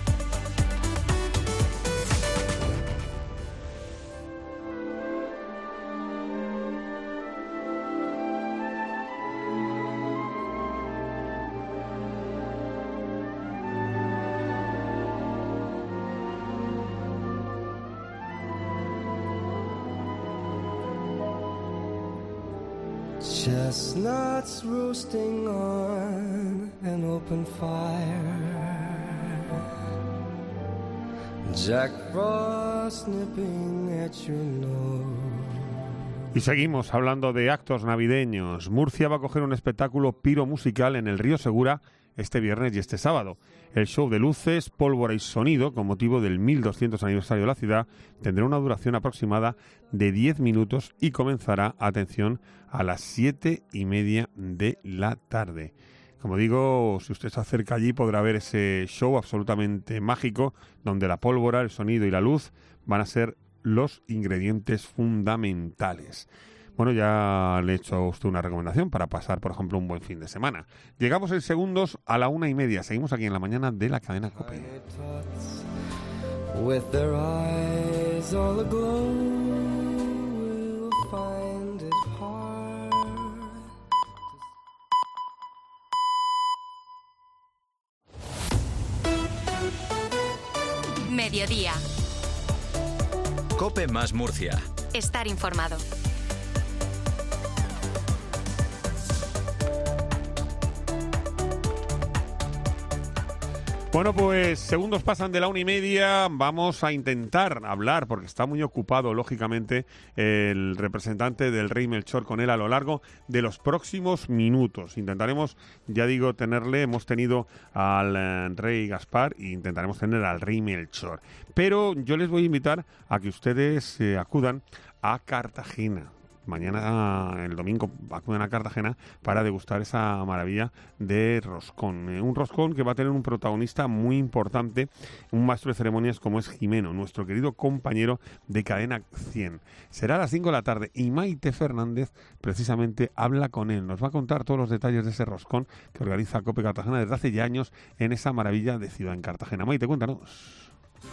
Chestnuts roasting on an open fire, Jack Frost nipping at your nose. Y seguimos hablando de actos navideños. Murcia va a coger un espectáculo piromusical en el Río Segura este viernes y este sábado. El show de luces, pólvora y sonido, con motivo del 1200 aniversario de la ciudad, tendrá una duración aproximada de 10 minutos y comenzará, atención, a las 7:30 de la tarde. Como digo, si usted se acerca allí podrá ver ese show absolutamente mágico, donde la pólvora, el sonido y la luz van a ser los ingredientes fundamentales. Bueno, ya le he hecho a usted una recomendación para pasar, por ejemplo, un buen fin de semana. Llegamos en segundos a la 1:30. Seguimos aquí en la mañana de la cadena COPE. With their eyes all aglow, we'll find it hard. Mediodía. COPE más Murcia. Estar informado. Bueno, pues segundos pasan de la 1:30, vamos a intentar hablar, porque está muy ocupado, lógicamente, el representante del rey Melchor con él a lo largo de los próximos minutos. Intentaremos, ya digo, hemos tenido al rey Gaspar e intentaremos tener al rey Melchor. Pero yo les voy a invitar a que ustedes acudan a Cartagena. Mañana, el domingo, acuden a Cartagena para degustar esa maravilla de roscón. Un roscón que va a tener un protagonista muy importante, un maestro de ceremonias como es Jimeno, nuestro querido compañero de Cadena 100. Será a las 5 de la tarde y Maite Fernández precisamente habla con él. Nos va a contar todos los detalles de ese roscón que organiza COPE Cartagena desde hace ya años en esa maravilla de ciudad en Cartagena. Maite, cuéntanos.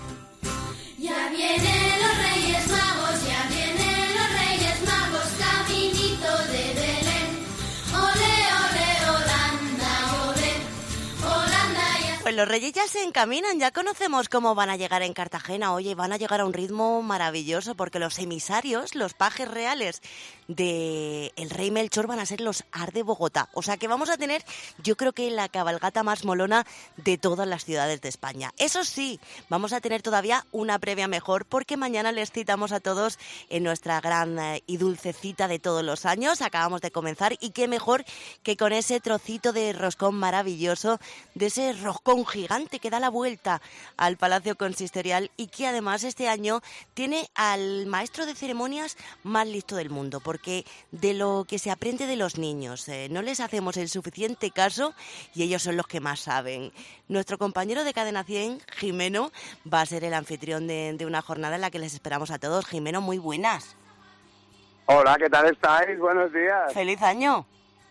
Ya vienen los Reyes Magos, ya vienen los Reyes Magos, caminito de Belén. Ole, ole, Holanda, ole, Holanda ya. Pues los Reyes ya se encaminan, ya conocemos cómo van a llegar en Cartagena. Oye, van a llegar a un ritmo maravilloso porque los emisarios, los pajes reales de el rey Melchor van a ser los Ar de Bogotá. O sea que vamos a tener, yo creo que la cabalgata más molona de todas las ciudades de España. Eso sí, vamos a tener todavía una previa mejor porque mañana les citamos a todos en nuestra gran y dulce cita de todos los años. Acabamos de comenzar y qué mejor que con ese trocito de roscón maravilloso, de ese roscón gigante que da la vuelta al Palacio Consistorial y que además este año tiene al maestro de ceremonias más listo del mundo, porque de lo que se aprende de los niños no les hacemos el suficiente caso y ellos son los que más saben. Nuestro compañero de Cadena 100, Jimeno, va a ser el anfitrión de una jornada en la que les esperamos a todos. Jimeno, muy buenas. Hola, ¿qué tal estáis? Buenos días. ¡Feliz año!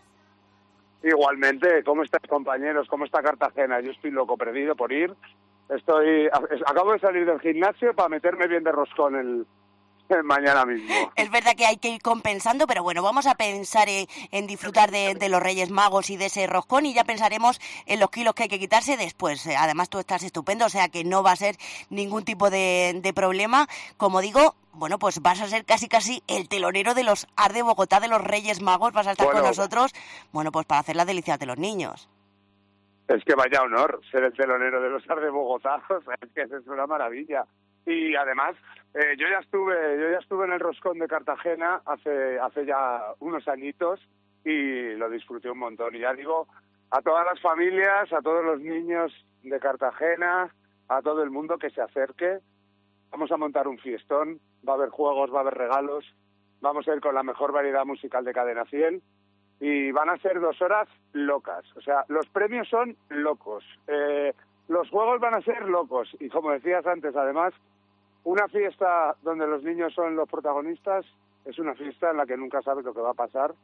Igualmente, ¿cómo estáis, compañeros? ¿Cómo está Cartagena? Yo estoy loco, perdido por ir. Acabo de salir del gimnasio para meterme bien de roscón el mañana mismo. Es verdad que hay que ir compensando, pero bueno, vamos a pensar en disfrutar de los Reyes Magos y de ese roscón y ya pensaremos en los kilos que hay que quitarse después. Además, tú estás estupendo, o sea que no va a ser ningún tipo de problema. Como digo, bueno, pues vas a ser casi el telonero de los Ar de Bogotá, de los Reyes Magos, vas a estar con nosotros, bueno, pues para hacer las delicias de los niños. Es que vaya honor ser el telonero de los Ar de Bogotá, o sea, es que es una maravilla. Y además, yo ya estuve en el roscón de Cartagena hace ya unos añitos y lo disfruté un montón. Y ya digo, a todas las familias, a todos los niños de Cartagena, a todo el mundo que se acerque, vamos a montar un fiestón, va a haber juegos, va a haber regalos, vamos a ir con la mejor variedad musical de Cadena 100 y van a ser 2 horas locas. O sea, los premios son locos, los juegos van a ser locos y como decías antes, además, una fiesta donde los niños son los protagonistas es una fiesta en la que nunca sabes lo que va a pasar,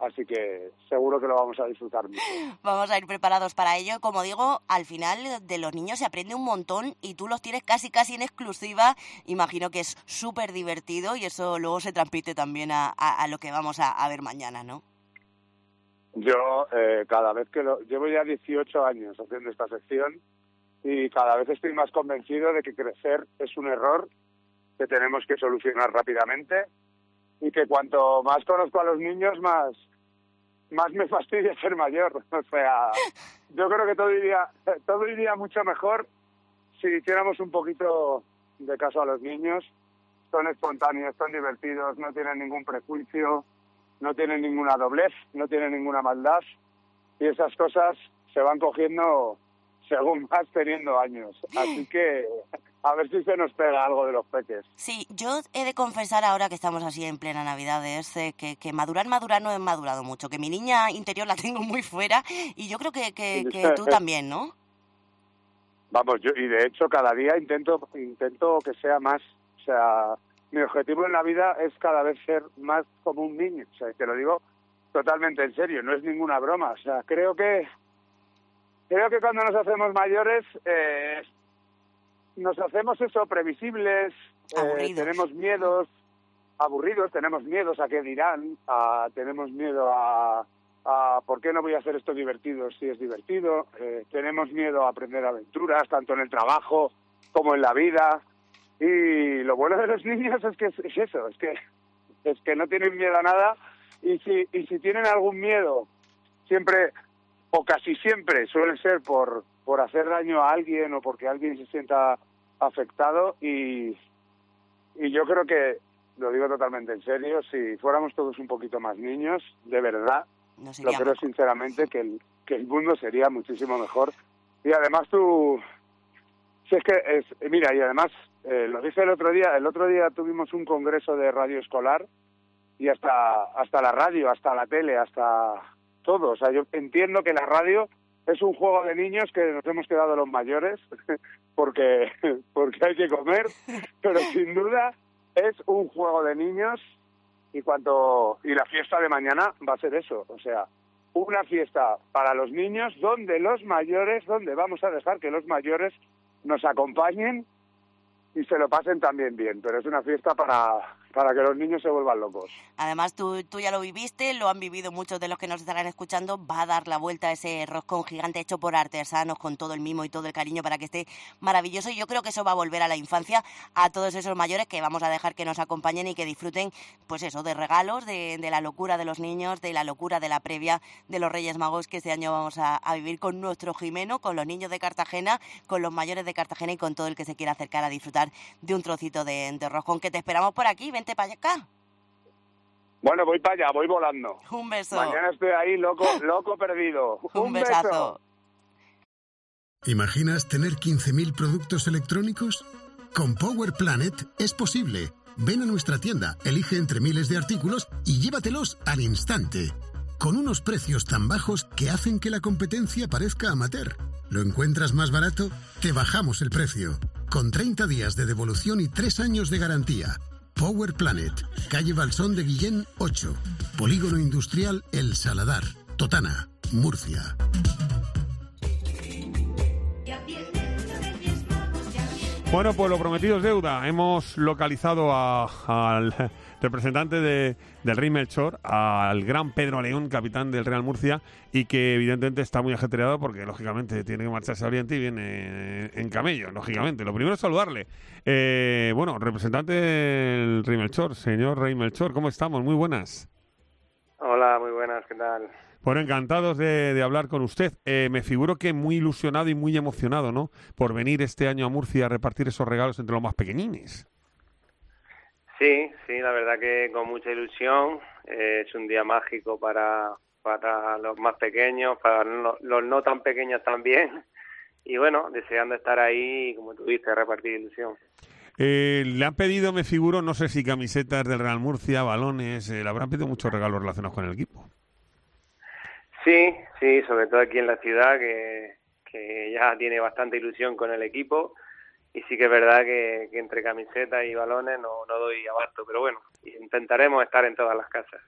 Así que seguro que lo vamos a disfrutar mucho. Vamos a ir preparados para ello. Como digo, al final de los niños se aprende un montón y tú los tienes casi en exclusiva. Imagino que es súper divertido y eso luego se transmite también a lo que vamos a ver mañana, ¿no? Yo cada vez que llevo ya 18 años haciendo esta sección y cada vez estoy más convencido de que crecer es un error que tenemos que solucionar rápidamente y que cuanto más conozco a los niños, más me fastidia ser mayor. O sea, yo creo que todo iría mucho mejor si hiciéramos un poquito de caso a los niños. Son espontáneos, son divertidos, no tienen ningún prejuicio, no tienen ninguna doblez, no tienen ninguna maldad. Y esas cosas se van cogiendo según vas teniendo años. Así que a ver si se nos pega algo de los peques. Sí, yo he de confesar ahora que estamos así en plena Navidades que madurar no he madurado mucho, que mi niña interior la tengo muy fuera y yo creo que tú también, ¿no? Vamos, y de hecho cada día intento que sea más, o sea, mi objetivo en la vida es cada vez ser más como un niño, o sea, te lo digo totalmente en serio, no es ninguna broma, o sea, creo que cuando nos hacemos mayores nos hacemos eso, previsibles, tenemos miedos, aburridos, tenemos miedos a qué dirán, tenemos miedo a por qué no voy a hacer esto divertido si es divertido, tenemos miedo a aprender aventuras, tanto en el trabajo como en la vida, y lo bueno de los niños es que es eso, es que no tienen miedo a nada, y si tienen algún miedo, siempre o casi siempre suele ser por hacer daño a alguien o porque alguien se sienta afectado y yo creo que, lo digo totalmente en serio, si fuéramos todos un poquito más niños, de verdad, lo creo sinceramente que el mundo sería muchísimo mejor. Y además mira, y además, lo dije el otro día tuvimos un congreso de radio escolar y hasta la radio, hasta la tele, hasta todo. O sea, yo entiendo que la radio es un juego de niños que nos hemos quedado los mayores porque hay que comer, pero sin duda es un juego de niños y la fiesta de mañana va a ser eso, o sea, una fiesta para los niños donde vamos a dejar que los mayores nos acompañen y se lo pasen también bien, pero es una fiesta para que los niños se vuelvan locos. Además, tú ya lo viviste, lo han vivido muchos de los que nos estarán escuchando. Va a dar la vuelta a ese roscón gigante hecho por artesanos con todo el mimo y todo el cariño para que esté maravilloso. Y yo creo que eso va a volver a la infancia a todos esos mayores que vamos a dejar que nos acompañen y que disfruten, pues eso, de regalos, de la locura de los niños, de la locura de la previa de los Reyes Magos que este año vamos a vivir con nuestro Jimeno, con los niños de Cartagena, con los mayores de Cartagena y con todo el que se quiera acercar a disfrutar de un trocito de roscón. Que te esperamos por aquí, vente para acá. Bueno, voy para allá, voy volando. Un beso. Mañana estoy ahí loco perdido. Un besazo. Beso. ¿Imaginas tener 15.000 productos electrónicos? Con Power Planet es posible. Ven a nuestra tienda, elige entre miles de artículos y llévatelos al instante. Con unos precios tan bajos que hacen que la competencia parezca amateur. ¿Lo encuentras más barato? Te bajamos el precio. Con 30 días de devolución y 3 años de garantía. Power Planet, calle Balsón de Guillén 8, Polígono Industrial El Saladar, Totana, Murcia. Bueno, pues lo prometido es deuda. Hemos localizado al representante del Rey Melchor, al gran Pedro León, capitán del Real Murcia, y que evidentemente está muy ajetreado porque, lógicamente, tiene que marcharse a Oriente y viene en camello, lógicamente. Lo primero es saludarle. Bueno, representante del Rey Melchor, señor Rey Melchor, ¿cómo estamos? Muy buenas. Hola, muy buenas, ¿qué tal? Bueno, encantados de hablar con usted. Me figuro que muy ilusionado y muy emocionado, ¿no?, por venir este año a Murcia a repartir esos regalos entre los más pequeñines. Sí, la verdad que con mucha ilusión. Es un día mágico para los más pequeños, para los no tan pequeños también. Y bueno, deseando estar ahí, como tú dices, repartir ilusión. Le han pedido, me figuro, no sé si camisetas del Real Murcia, balones, le habrán pedido muchos regalos relacionados con el equipo. Sí, sobre todo aquí en la ciudad, que ya tiene bastante ilusión con el equipo, y sí que es verdad que entre camisetas y balones no doy abasto, pero bueno, intentaremos estar en todas las casas.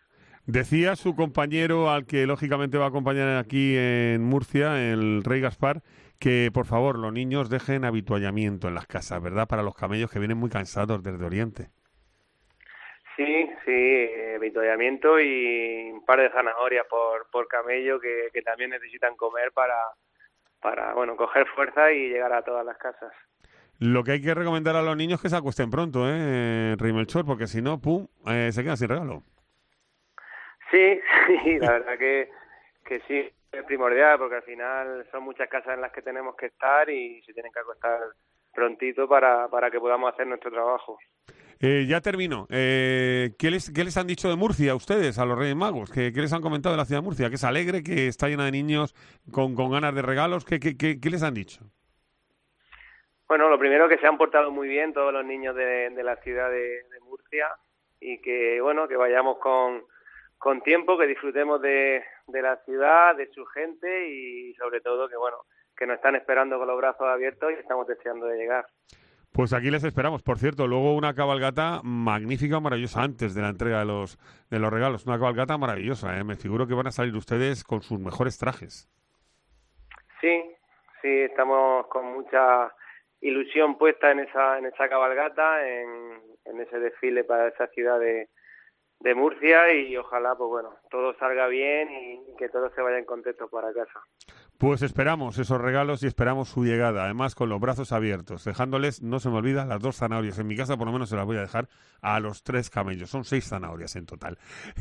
Decía su compañero, al que lógicamente va a acompañar aquí en Murcia, el Rey Gaspar, que por favor los niños dejen habituallamiento en las casas, ¿verdad? Para los camellos que vienen muy cansados desde Oriente. Sí, avituallamiento y un par de zanahorias por camello que también necesitan comer para coger fuerza y llegar a todas las casas. Lo que hay que recomendar a los niños es que se acuesten pronto, Rey Melchor, porque si no, se quedan sin regalo. Sí, la verdad que sí, es primordial, porque al final son muchas casas en las que tenemos que estar y se tienen que acostar prontito para que podamos hacer nuestro trabajo. Ya termino. ¿Qué les han dicho de Murcia a ustedes, a los Reyes Magos? ¿Qué les han comentado de la ciudad de Murcia? Que es alegre, que está llena de niños con ganas de regalos. ¿Qué les han dicho? Bueno, lo primero, que se han portado muy bien todos los niños de la ciudad de Murcia y que vayamos con tiempo, que disfrutemos de la ciudad, de su gente y sobre todo que nos están esperando con los brazos abiertos y estamos deseando de llegar. Pues aquí les esperamos. Por cierto, luego una cabalgata magnífica, maravillosa, antes de la entrega de los regalos. Una cabalgata maravillosa, Me figuro que van a salir ustedes con sus mejores trajes. Sí, estamos con mucha ilusión puesta en esa cabalgata, en ese desfile para esa ciudad de Murcia y ojalá, todo salga bien y que todos se vayan contentos para casa. Pues esperamos esos regalos y esperamos su llegada, además con los brazos abiertos, dejándoles, no se me olvida, las 2 zanahorias. En mi casa por lo menos se las voy a dejar a los 3 camellos, son 6 zanahorias en total.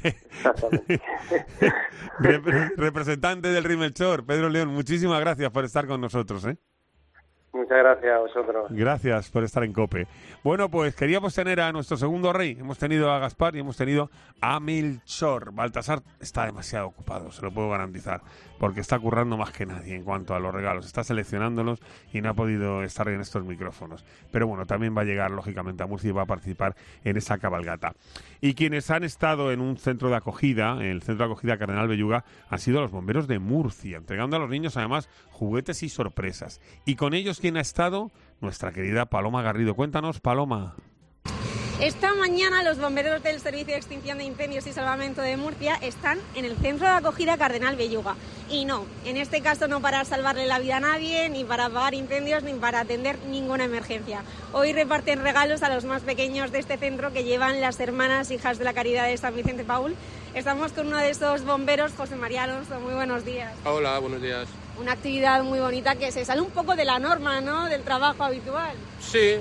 Representante del Rey Melchor, Pedro León, muchísimas gracias por estar con nosotros, Muchas gracias a vosotros. Gracias por estar en COPE. Bueno, pues queríamos tener a nuestro segundo rey. Hemos tenido a Gaspar y hemos tenido a Melchor. Baltasar está demasiado ocupado, se lo puedo garantizar, porque está currando más que nadie en cuanto a los regalos. Está seleccionándolos y no ha podido estar en estos micrófonos. Pero bueno, también va a llegar, lógicamente, a Murcia y va a participar en esa cabalgata. Y quienes han estado en un centro de acogida, el centro de acogida Cardenal Belluga, han sido los bomberos de Murcia, entregando a los niños, además, juguetes y sorpresas. Y con ellos, ¿quién ha estado? Nuestra querida Paloma Garrido. Cuéntanos, Paloma. Esta mañana los bomberos del Servicio de Extinción de Incendios y Salvamento de Murcia están en el centro de acogida Cardenal Belluga. Y no, en este caso no para salvarle la vida a nadie, ni para apagar incendios, ni para atender ninguna emergencia. Hoy reparten regalos a los más pequeños de este centro que llevan las hermanas hijas de la Caridad de San Vicente Paúl. Estamos con uno de esos bomberos, José María Alonso. Muy buenos días. Hola, buenos días. Una actividad muy bonita que se sale un poco de la norma, ¿no?, del trabajo habitual. Sí,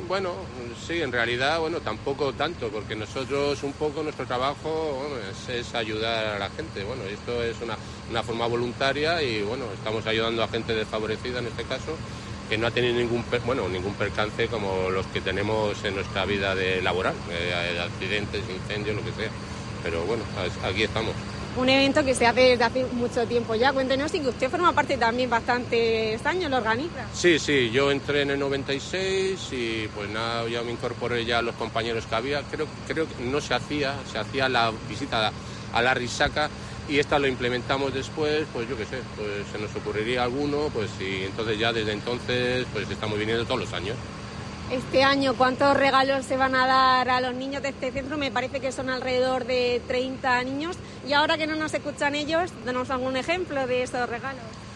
en realidad, tampoco tanto, porque nosotros un poco nuestro trabajo es ayudar a la gente. Esto es una forma voluntaria y estamos ayudando a gente desfavorecida en este caso, que no ha tenido ningún percance como los que tenemos en nuestra vida laboral, accidentes, incendios, lo que sea. Pero aquí estamos. Un evento que se hace desde hace mucho tiempo ya. Cuéntenos, y que usted forma parte también bastantes años, lo organiza. Sí, yo entré en el 96 y ya me incorporé ya a los compañeros que había. Creo que no se hacía la visita a la risaca y esta lo implementamos después, se nos ocurriría alguno, y entonces ya desde entonces estamos viniendo todos los años. Este año, ¿cuántos regalos se van a dar a los niños de este centro? Me parece que son alrededor de 30 niños. Y ahora que no nos escuchan ellos, denos algún ejemplo de esos regalos.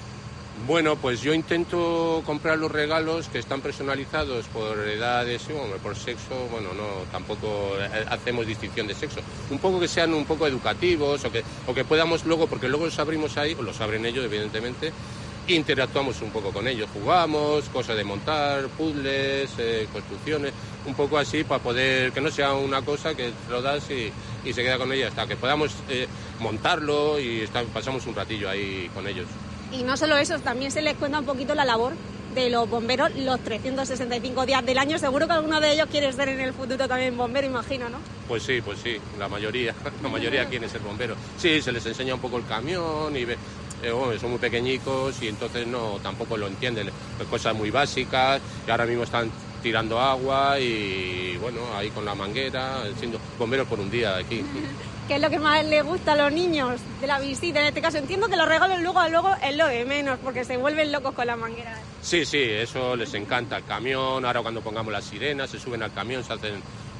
Yo intento comprar los regalos que están personalizados por edades, por sexo. Tampoco hacemos distinción de sexo. Un poco que sean un poco educativos o que podamos luego, porque luego los abrimos ahí, o los abren ellos, evidentemente. Interactuamos un poco con ellos, jugamos, cosas de montar, puzzles, construcciones, un poco así para poder, que no sea una cosa que te lo das y se queda con ella, hasta que podamos montarlo y pasamos un ratillo ahí con ellos. Y no solo eso, también se les cuenta un poquito la labor de los bomberos los 365 días del año. Seguro que alguno de ellos quiere ser en el futuro también bombero, imagino, ¿no? Pues sí, la mayoría quiere ser bombero. Sí, se les enseña un poco el camión y son muy pequeñicos y entonces tampoco lo entienden, cosas muy básicas, y ahora mismo están tirando agua y ahí con la manguera, siendo bomberos por un día aquí. ¿Qué es lo que más les gusta a los niños de la visita en este caso? Entiendo que los regalos luego es lo de menos, porque se vuelven locos con la manguera. Sí, eso les encanta, el camión. Ahora cuando pongamos las sirenas se suben al camión, se hacen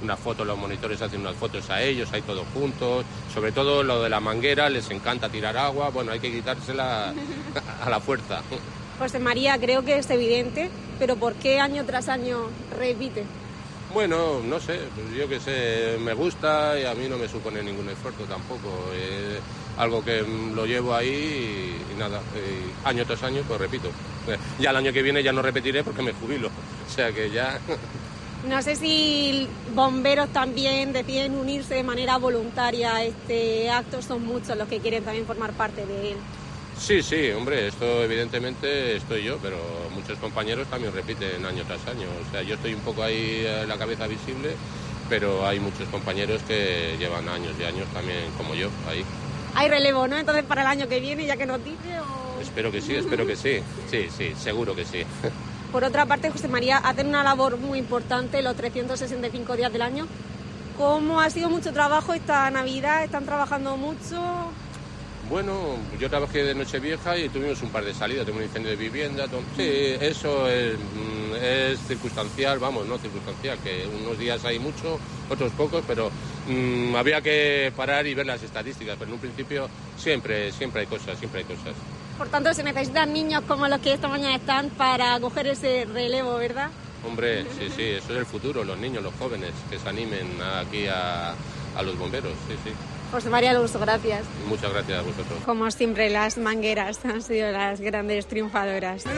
una foto, los monitores hacen unas fotos a ellos, hay todos juntos, sobre todo lo de la manguera, les encanta tirar agua, bueno, hay que quitársela a la fuerza. José María, creo que es evidente, pero ¿por qué año tras año repite? Bueno, no sé, pues yo qué sé, me gusta y a mí no me supone ningún esfuerzo tampoco. Algo que lo llevo ahí y nada, año tras año pues repito. Ya el año que viene ya no repetiré porque me jubilo, o sea que ya... No sé si bomberos también deciden unirse de manera voluntaria a este acto, son muchos los que quieren también formar parte de él. Sí, hombre, esto evidentemente estoy yo, pero muchos compañeros también repiten año tras año. O sea, yo estoy un poco ahí la cabeza visible, pero hay muchos compañeros que llevan años y años también como yo ahí. Hay relevo, ¿no? Entonces para el año que viene, ya que nos dice, o... Espero que sí. Sí, seguro que sí. Por otra parte, José María, hacen una labor muy importante los 365 días del año. ¿Cómo ha sido mucho trabajo esta Navidad? ¿Están trabajando mucho? Bueno, yo trabajé de Nochevieja y tuvimos un par de salidas, tuve un incendio de vivienda. Sí, eso es circunstancial, no circunstancial, que unos días hay mucho, otros pocos, pero había que parar y ver las estadísticas, pero en un principio siempre hay cosas. Por tanto, se necesitan niños como los que esta mañana están para coger ese relevo, ¿verdad? Hombre, sí, eso es el futuro, los niños, los jóvenes, que se animen aquí a los bomberos, sí. José María Alonso, gracias. Muchas gracias a vosotros. Como siempre, las mangueras han sido las grandes triunfadoras. Yo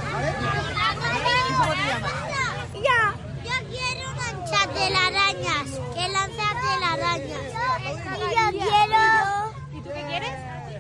quiero lanzar telarañas, que lanzar telarañas. Y yo quiero... ¿Y tú qué quieres?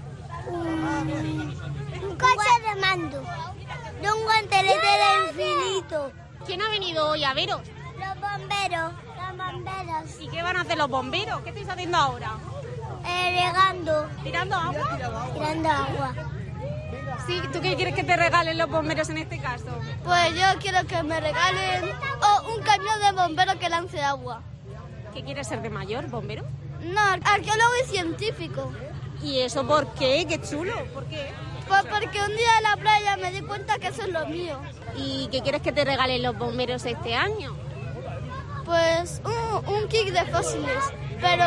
Un coche de mando, de un guantelete de infinito. ¿Quién ha venido hoy a veros? Los bomberos. ¿Y qué van a hacer los bomberos? ¿Qué estáis haciendo ahora? Regando. ¿Tirando agua? Tirando agua. Sí, ¿tú qué quieres que te regalen los bomberos en este caso? Pues yo quiero que me regalen un camión de bomberos que lance agua. ¿Qué quieres ser de mayor, bombero? No, arqueólogo y científico. ¿Y eso por qué? ¡Qué chulo! ¿Por qué? Pues porque un día en la playa me di cuenta que eso es lo mío. ¿Y qué quieres que te regalen los bomberos este año? Pues un kit de fósiles, pero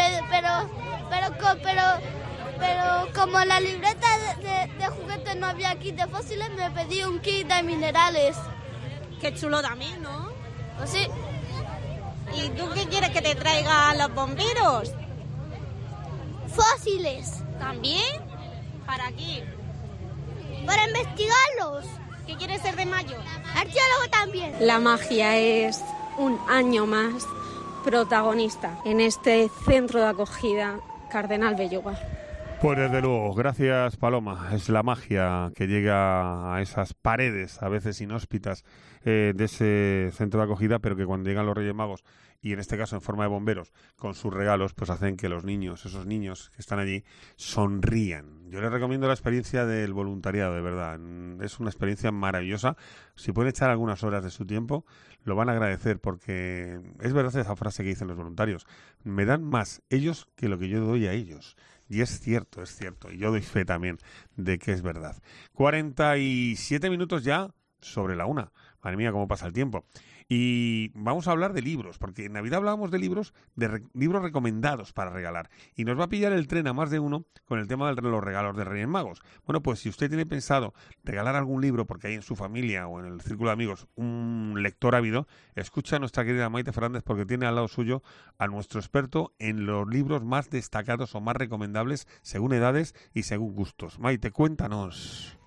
como en la libreta de juguetes no había kit de fósiles, me pedí un kit de minerales. Qué chulo también, ¿no? Pues sí. ¿Y tú qué quieres que te traigan los bomberos? Fósiles. ¿También? ¿Para qué? Para investigarlos. ¿Qué quieres ser de mayor? Arqueólogo también. La magia es un año más protagonista en este centro de acogida Cardenal Belloga. Pues desde luego, gracias Paloma. Es la magia que llega a esas paredes, a veces inhóspitas, de ese centro de acogida, pero que cuando llegan los Reyes Magos, y en este caso en forma de bomberos, con sus regalos, pues hacen que los niños, esos niños que están allí, sonrían. Yo les recomiendo la experiencia del voluntariado, de verdad. Es una experiencia maravillosa. Si pueden echar algunas horas de su tiempo, lo van a agradecer, porque es verdad esa frase que dicen los voluntarios. Me dan más ellos que lo que yo doy a ellos. Y es cierto, y yo doy fe también de que es verdad. 47 minutos ya sobre la 1. Madre mía, cómo pasa el tiempo. Y vamos a hablar de libros, porque en Navidad hablábamos de libros recomendados para regalar. Y nos va a pillar el tren a más de uno con el tema de los regalos de Reyes Magos. Bueno, pues si usted tiene pensado regalar algún libro, porque hay en su familia o en el círculo de amigos un lector ávido, escucha a nuestra querida Maite Fernández, porque tiene al lado suyo a nuestro experto en los libros más destacados o más recomendables según edades y según gustos. Maite, cuéntanos.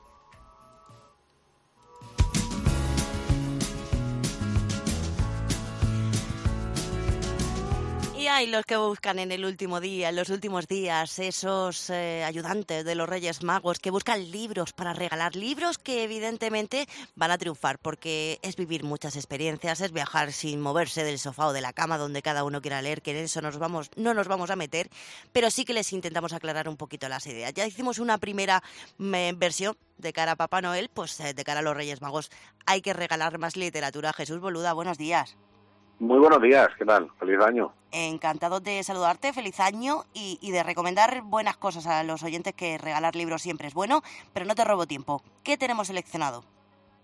Y hay los que buscan en el último día, en los últimos días, esos ayudantes de los Reyes Magos que buscan libros para regalar, libros que evidentemente van a triunfar, porque es vivir muchas experiencias, es viajar sin moverse del sofá o de la cama donde cada uno quiera leer, que en eso no nos vamos a meter, pero sí que les intentamos aclarar un poquito las ideas. Ya hicimos una primera versión de cara a Papá Noel, pues de cara a los Reyes Magos hay que regalar más literatura. Jesús Boluda, buenos días. Muy buenos días, ¿qué tal? Feliz año. Encantado de saludarte, feliz año y de recomendar buenas cosas a los oyentes, que regalar libros siempre es bueno, pero no te robo tiempo. ¿Qué tenemos seleccionado?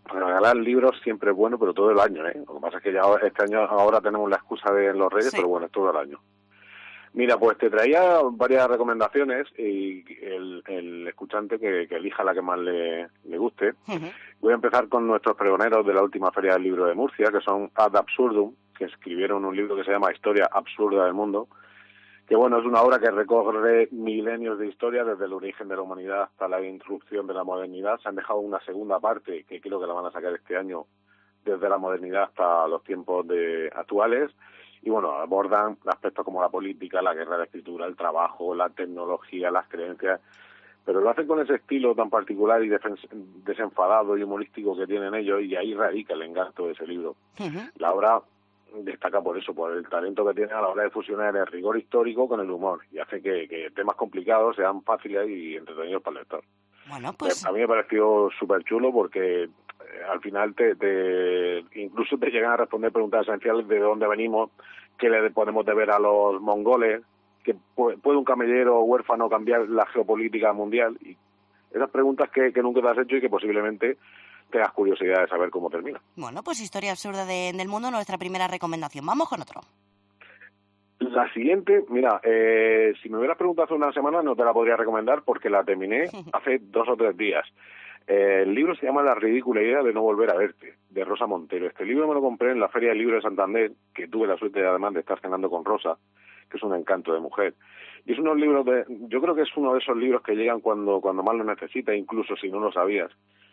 regalar libros siempre es bueno, pero todo el año, ¿eh? Lo que pasa es que ya este año ahora tenemos la excusa de los Reyes, pero bueno, es todo el año. Mira, pues te traía varias recomendaciones y el escuchante que elija la que más le guste. Voy a empezar con nuestros pregoneros de la última Feria del Libro de Murcia, que son Ad Absurdum, que escribieron un libro que se llama Historia Absurda del Mundo, que bueno, es una obra que recorre milenios de historia desde el origen de la humanidad hasta la introducción de la modernidad. Se han dejado una segunda parte, que creo que la van a sacar este año, desde la modernidad hasta los tiempos actuales. Y bueno, abordan aspectos como la política, la guerra de escritura, el trabajo, la tecnología, las creencias, pero lo hacen con ese estilo tan particular y desenfadado y humorístico que tienen ellos, y ahí radica el encanto de ese libro. La obra destaca por eso, por el talento que tiene a la hora de fusionar el rigor histórico con el humor, y hace que temas complicados sean fáciles y entretenidos para el lector. Bueno, pues... A mí me pareció súper chulo porque al final incluso te llegan a responder preguntas esenciales de dónde venimos, qué le podemos deber a los mongoles, que puede un camellero huérfano cambiar la geopolítica mundial, y esas preguntas que nunca te has hecho y que posiblemente tengas curiosidad de saber cómo termina. Bueno, pues Historia Absurda del Mundo, nuestra primera recomendación. Vamos con otro. La siguiente, mira, si me hubieras preguntado hace una semana no te la podría recomendar porque la terminé hace 2 o 3 días. El libro se llama La ridícula idea de no volver a verte, de Rosa Montero. Este libro me lo compré en la Feria del Libro de Santander, que tuve la suerte además de estar cenando con Rosa, que es un encanto de mujer. Y es unos libros yo creo que es uno de esos libros que llegan cuando más lo necesitas, incluso si no lo sabías.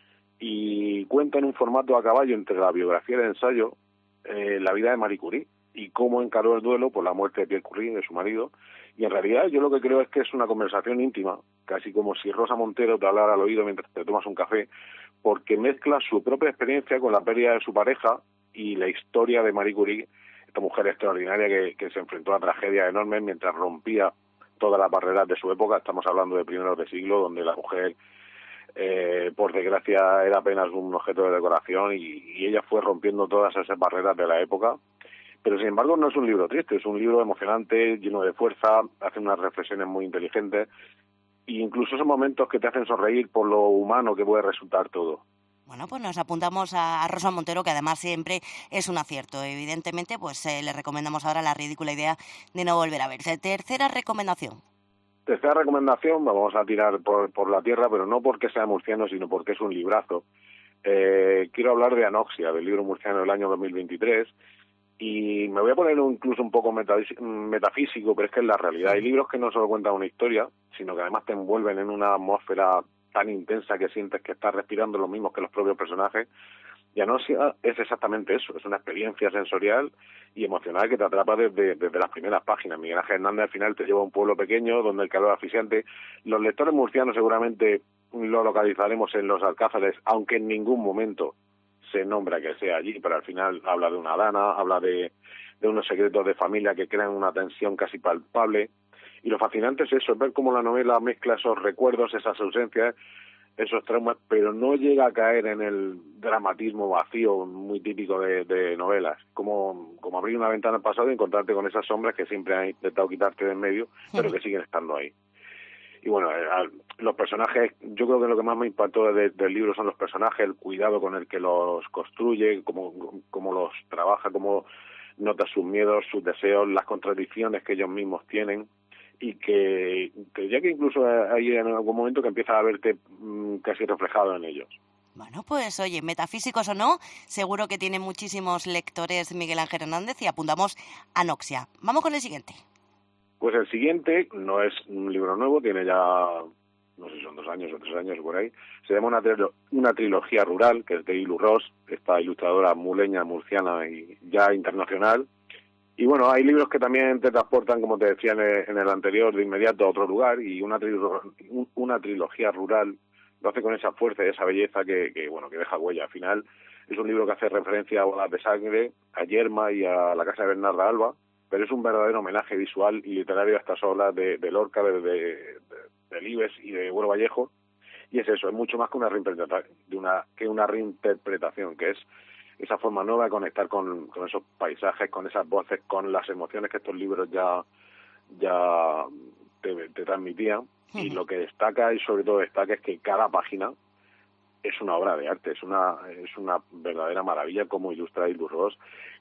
Y cuenta en un formato a caballo entre la biografía y el ensayo la vida de Marie Curie y cómo encaró el duelo por la muerte de Pierre Curie, de su marido. Y en realidad yo lo que creo es que es una conversación íntima, casi como si Rosa Montero te hablara al oído mientras te tomas un café, porque mezcla su propia experiencia con la pérdida de su pareja y la historia de Marie Curie, esta mujer extraordinaria que se enfrentó a tragedias enormes mientras rompía todas las barreras de su época. Estamos hablando de primeros de siglo, donde la mujer, por desgracia, era apenas un objeto de decoración y ella fue rompiendo todas esas barreras de la época. Pero, sin embargo, no es un libro triste, es un libro emocionante, lleno de fuerza, hace unas reflexiones muy inteligentes e incluso esos momentos que te hacen sonreír por lo humano que puede resultar todo. Bueno, pues nos apuntamos a Rosa Montero, que además siempre es un acierto. Evidentemente, pues le recomendamos ahora La ridícula idea de no volver a verse. Tercera recomendación. Tercera recomendación, vamos a tirar por la tierra, pero no porque sea murciano, sino porque es un librazo. Quiero hablar de Anoxia, del libro murciano del año 2023, y me voy a poner incluso un poco metafísico, pero es que es la realidad. Hay libros que no solo cuentan una historia, sino que además te envuelven en una atmósfera tan intensa que sientes que estás respirando lo mismo que los propios personajes. Y Anoxia es exactamente eso, es una experiencia sensorial y emocional que te atrapa desde las primeras páginas. Miguel Ángel Hernández al final te lleva a un pueblo pequeño donde el calor es asfixiante. Los lectores murcianos seguramente lo localizaremos en los Alcázares, aunque en ningún momento se nombra que sea allí, pero al final habla de una dana, habla de unos secretos de familia que crean una tensión casi palpable. Y lo fascinante es eso, es ver cómo la novela mezcla esos recuerdos, esas ausencias, esos traumas, pero no llega a caer en el dramatismo vacío muy típico de novelas, como abrir una ventana al pasado y encontrarte con esas sombras que siempre han intentado quitarte de en medio, pero que siguen estando ahí. Y bueno, los personajes, yo creo que lo que más me impactó del libro son los personajes, el cuidado con el que los construye, cómo los trabaja, cómo nota sus miedos, sus deseos, las contradicciones que ellos mismos tienen, y que ya que incluso hay en algún momento que empieza a verte casi reflejado en ellos. Bueno, pues oye, metafísicos o no, seguro que tiene muchísimos lectores Miguel Ángel Hernández, y apuntamos a Anoxia. Vamos con el siguiente. Pues el siguiente no es un libro nuevo, tiene ya, no sé si son 2 años o 3 años por ahí. Se llama una trilogía rural, que es de Ilu Ros, esta ilustradora muleña, murciana y ya internacional. Y bueno, hay libros que también te transportan, como te decía en el anterior, de inmediato a otro lugar, y una trilogía rural lo hace con esa fuerza y esa belleza que deja huella. Al final es un libro que hace referencia a Bodas de Sangre, a Yerma y a la casa de Bernarda Alba, pero es un verdadero homenaje visual y literario a estas obras de Lorca, de Delibes y de Bueno Vallejo. Y es eso, es mucho más que una reinterpretación, que es esa forma nueva de conectar con esos paisajes, con esas voces, con las emociones que estos libros ya te transmitían. Y lo que destaca, y sobre todo destaca, es que cada página es una obra de arte, es una verdadera maravilla como ilustra Ildu Ros.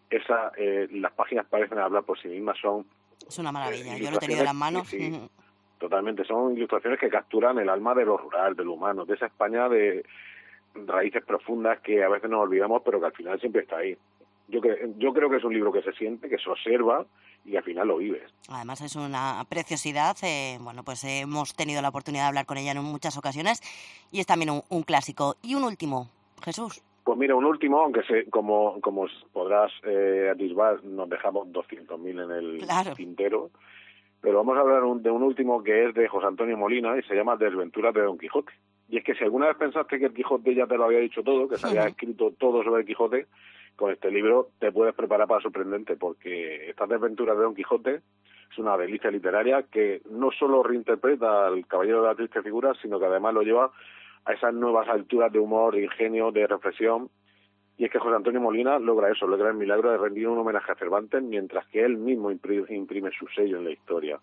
Las páginas parecen hablar por sí mismas, es una maravilla, yo lo he tenido en las manos. Sí, totalmente, son ilustraciones que capturan el alma de lo rural, de lo humano, de esa España de raíces profundas que a veces nos olvidamos, pero que al final siempre está ahí. Yo creo que es un libro que se siente, que se observa y al final lo vives. Además es una preciosidad, pues hemos tenido la oportunidad de hablar con ella en muchas ocasiones y es también un clásico. Y un último, Jesús. Pues mira, un último, aunque como podrás atisbar, nos dejamos 200.000 en el tintero, pero vamos a hablar de un último que es de José Antonio Molina y se llama Desventuras de Don Quijote. Y es que si alguna vez pensaste que el Quijote ya te lo había dicho todo, que se había escrito todo sobre el Quijote, con este libro te puedes preparar para sorprendente, porque estas Desventuras de Don Quijote es una delicia literaria que no solo reinterpreta al Caballero de la Triste Figura, sino que además lo lleva a esas nuevas alturas de humor, de ingenio, de reflexión. Y es que José Antonio Molina logra el milagro de rendir un homenaje a Cervantes mientras que él mismo imprime su sello en la historia.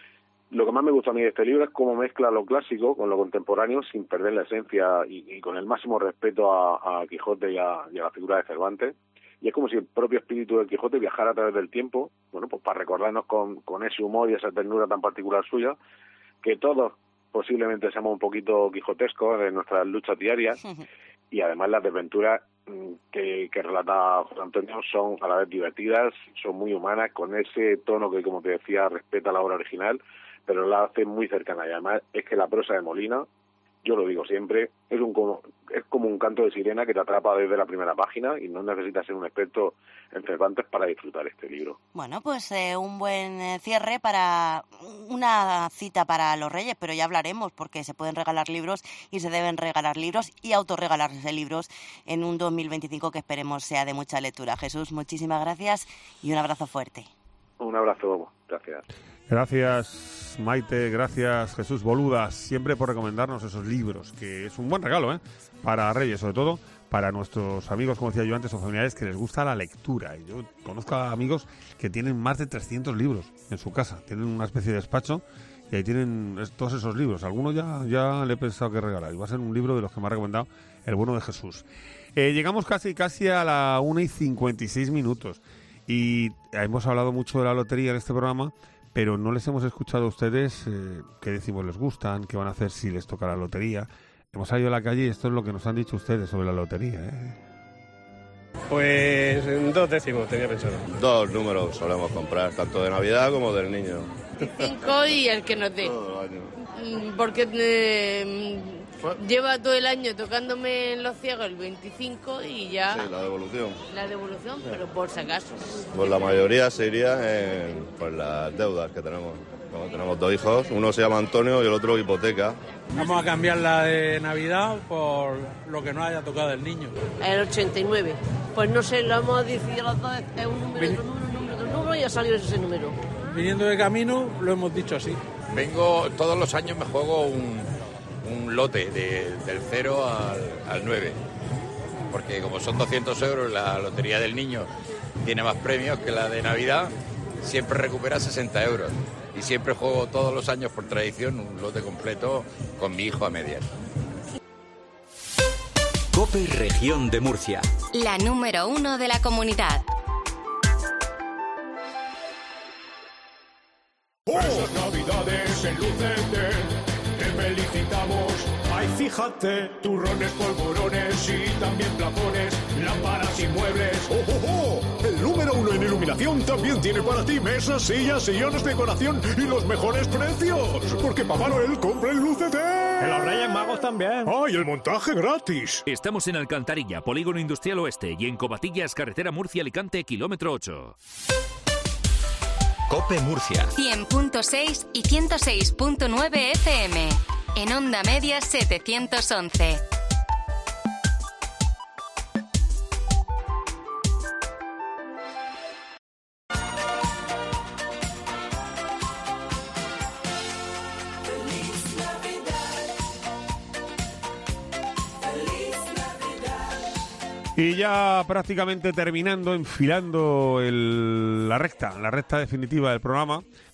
Lo que más me gusta a mí de este libro es cómo mezcla lo clásico con lo contemporáneo sin perder la esencia y con el máximo respeto a Quijote y a la figura de Cervantes. Y es como si el propio espíritu del Quijote viajara a través del tiempo, pues para recordarnos con ese humor y esa ternura tan particular suya, que todos posiblemente seamos un poquito quijotescos en nuestras luchas diarias, y además las desventuras que relata José Antonio son a la vez divertidas, son muy humanas, con ese tono que, como te decía, respeta la obra original, pero la hace muy cercana. Y además es que la prosa de Molina, yo lo digo siempre, es como un canto de sirena que te atrapa desde la primera página y no necesitas ser un experto en Cervantes para disfrutar este libro. Bueno, pues un buen cierre para una cita para los Reyes, pero ya hablaremos porque se pueden regalar libros y se deben regalar libros y autorregalarse libros en un 2025 que esperemos sea de mucha lectura. Jesús, muchísimas gracias y un abrazo fuerte. Un abrazo, gracias. Gracias, Maite, gracias, Jesús Boludas, siempre por recomendarnos esos libros, que es un buen regalo, para Reyes, sobre todo para nuestros amigos, como decía yo antes, o familiares que les gusta la lectura. Y yo conozco a amigos que tienen más de 300 libros en su casa, tienen una especie de despacho y ahí tienen todos esos libros. Algunos ya le he pensado que regalar, y va a ser un libro de los que me ha recomendado el bueno de Jesús. Llegamos casi a la 1:56 y hemos hablado mucho de la lotería en este programa, pero no les hemos escuchado a ustedes qué décimos les gustan, qué van a hacer si les toca la lotería. Hemos salido a la calle y esto es lo que nos han dicho ustedes sobre la lotería. Pues 2 décimos tenía pensado. 2 números solemos comprar, tanto de Navidad como del niño. 5 y el que nos dé. Todo el año. Porque lleva todo el año tocándome en los ciegos el 25 y ya... Sí, la devolución. La devolución, pero por si acaso. Pues la mayoría se iría en las deudas que tenemos. Como tenemos 2 hijos, uno se llama Antonio y el otro hipoteca. Vamos a cambiar la de Navidad por lo que nos haya tocado el niño. El 89. Pues no sé, lo hemos decidido los dos, es un número, otro número y ha salido ese número. Viniendo de camino, lo hemos dicho así. Todos los años me juego un lote del 0 al 9. Porque como son 200 euros, la lotería del niño tiene más premios que la de Navidad, siempre recupera 60 euros. Y siempre juego todos los años por tradición un lote completo con mi hijo a medias. COPE Región de Murcia. La número 1 de la comunidad. Esas navidades en Lucete, te felicitamos. Ay, fíjate, turrones, polvorones y también plafones, lámparas y muebles. ¡Oh, oh, oh! El número 1 en iluminación también tiene para ti mesas, sillas, sillones, decoración y los mejores precios. Porque Papá Noel compra en Lucete. En los Reyes Magos también. ¡Ay, el montaje gratis! Estamos en Alcantarilla, Polígono Industrial Oeste, y en Covatillas, carretera Murcia-Alicante, kilómetro 8. COPE Murcia. 100.6 y 106.9 FM. En Onda Media 711. Y ya prácticamente terminando, enfilando la recta definitiva del programa,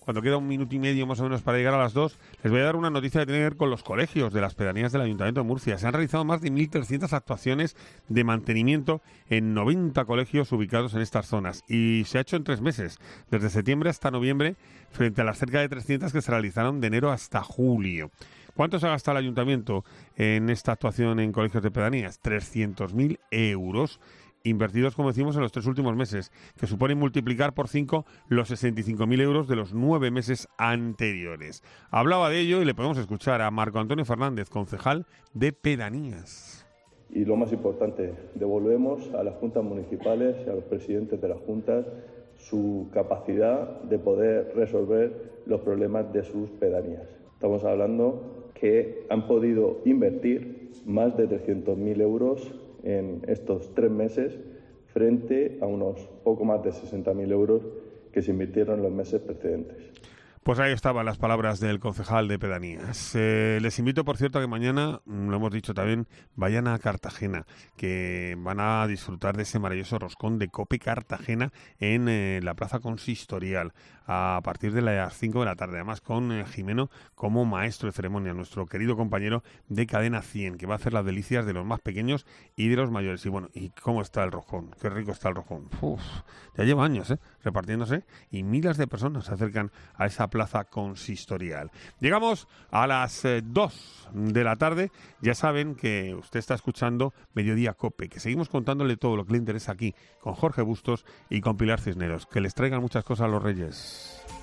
cuando queda un minuto y medio más o menos para llegar a las 2, les voy a dar una noticia que tiene que ver con los colegios de las pedanías del Ayuntamiento de Murcia. Se han realizado más de 1.300 actuaciones de mantenimiento en 90 colegios ubicados en estas zonas y se ha hecho en 3 meses, desde septiembre hasta noviembre, frente a las cerca de 300 que se realizaron de enero hasta julio. ¿Cuánto se ha gastado el Ayuntamiento en esta actuación en colegios de pedanías? 300.000 euros invertidos, como decimos, en los 3 últimos meses, que suponen multiplicar por 5 los 65.000 euros de los 9 meses anteriores. Hablaba de ello y le podemos escuchar a Marco Antonio Fernández, concejal de Pedanías. Y lo más importante, devolvemos a las juntas municipales y a los presidentes de las juntas su capacidad de poder resolver los problemas de sus pedanías. Estamos hablando que han podido invertir más de 300.000 euros en estos 3 meses frente a unos poco más de 60.000 euros que se invirtieron en los meses precedentes. Pues ahí estaban las palabras del concejal de Pedanías. Les invito, por cierto, a que mañana, lo hemos dicho también, vayan a Cartagena, que van a disfrutar de ese maravilloso roscón de Cope Cartagena en la Plaza Consistorial a partir de las 5 de la tarde. Además, con Jimeno como maestro de ceremonia, nuestro querido compañero de Cadena 100, que va a hacer las delicias de los más pequeños y de los mayores. Y bueno, ¿y cómo está el roscón? Qué rico está el roscón. Uf, ya lleva años repartiéndose y miles de personas se acercan a esa Plaza Consistorial. Llegamos a las 2 de la tarde. Ya saben que usted está escuchando Mediodía Cope, que seguimos contándole todo lo que le interesa aquí con Jorge Bustos y con Pilar Cisneros. Que les traigan muchas cosas a los Reyes.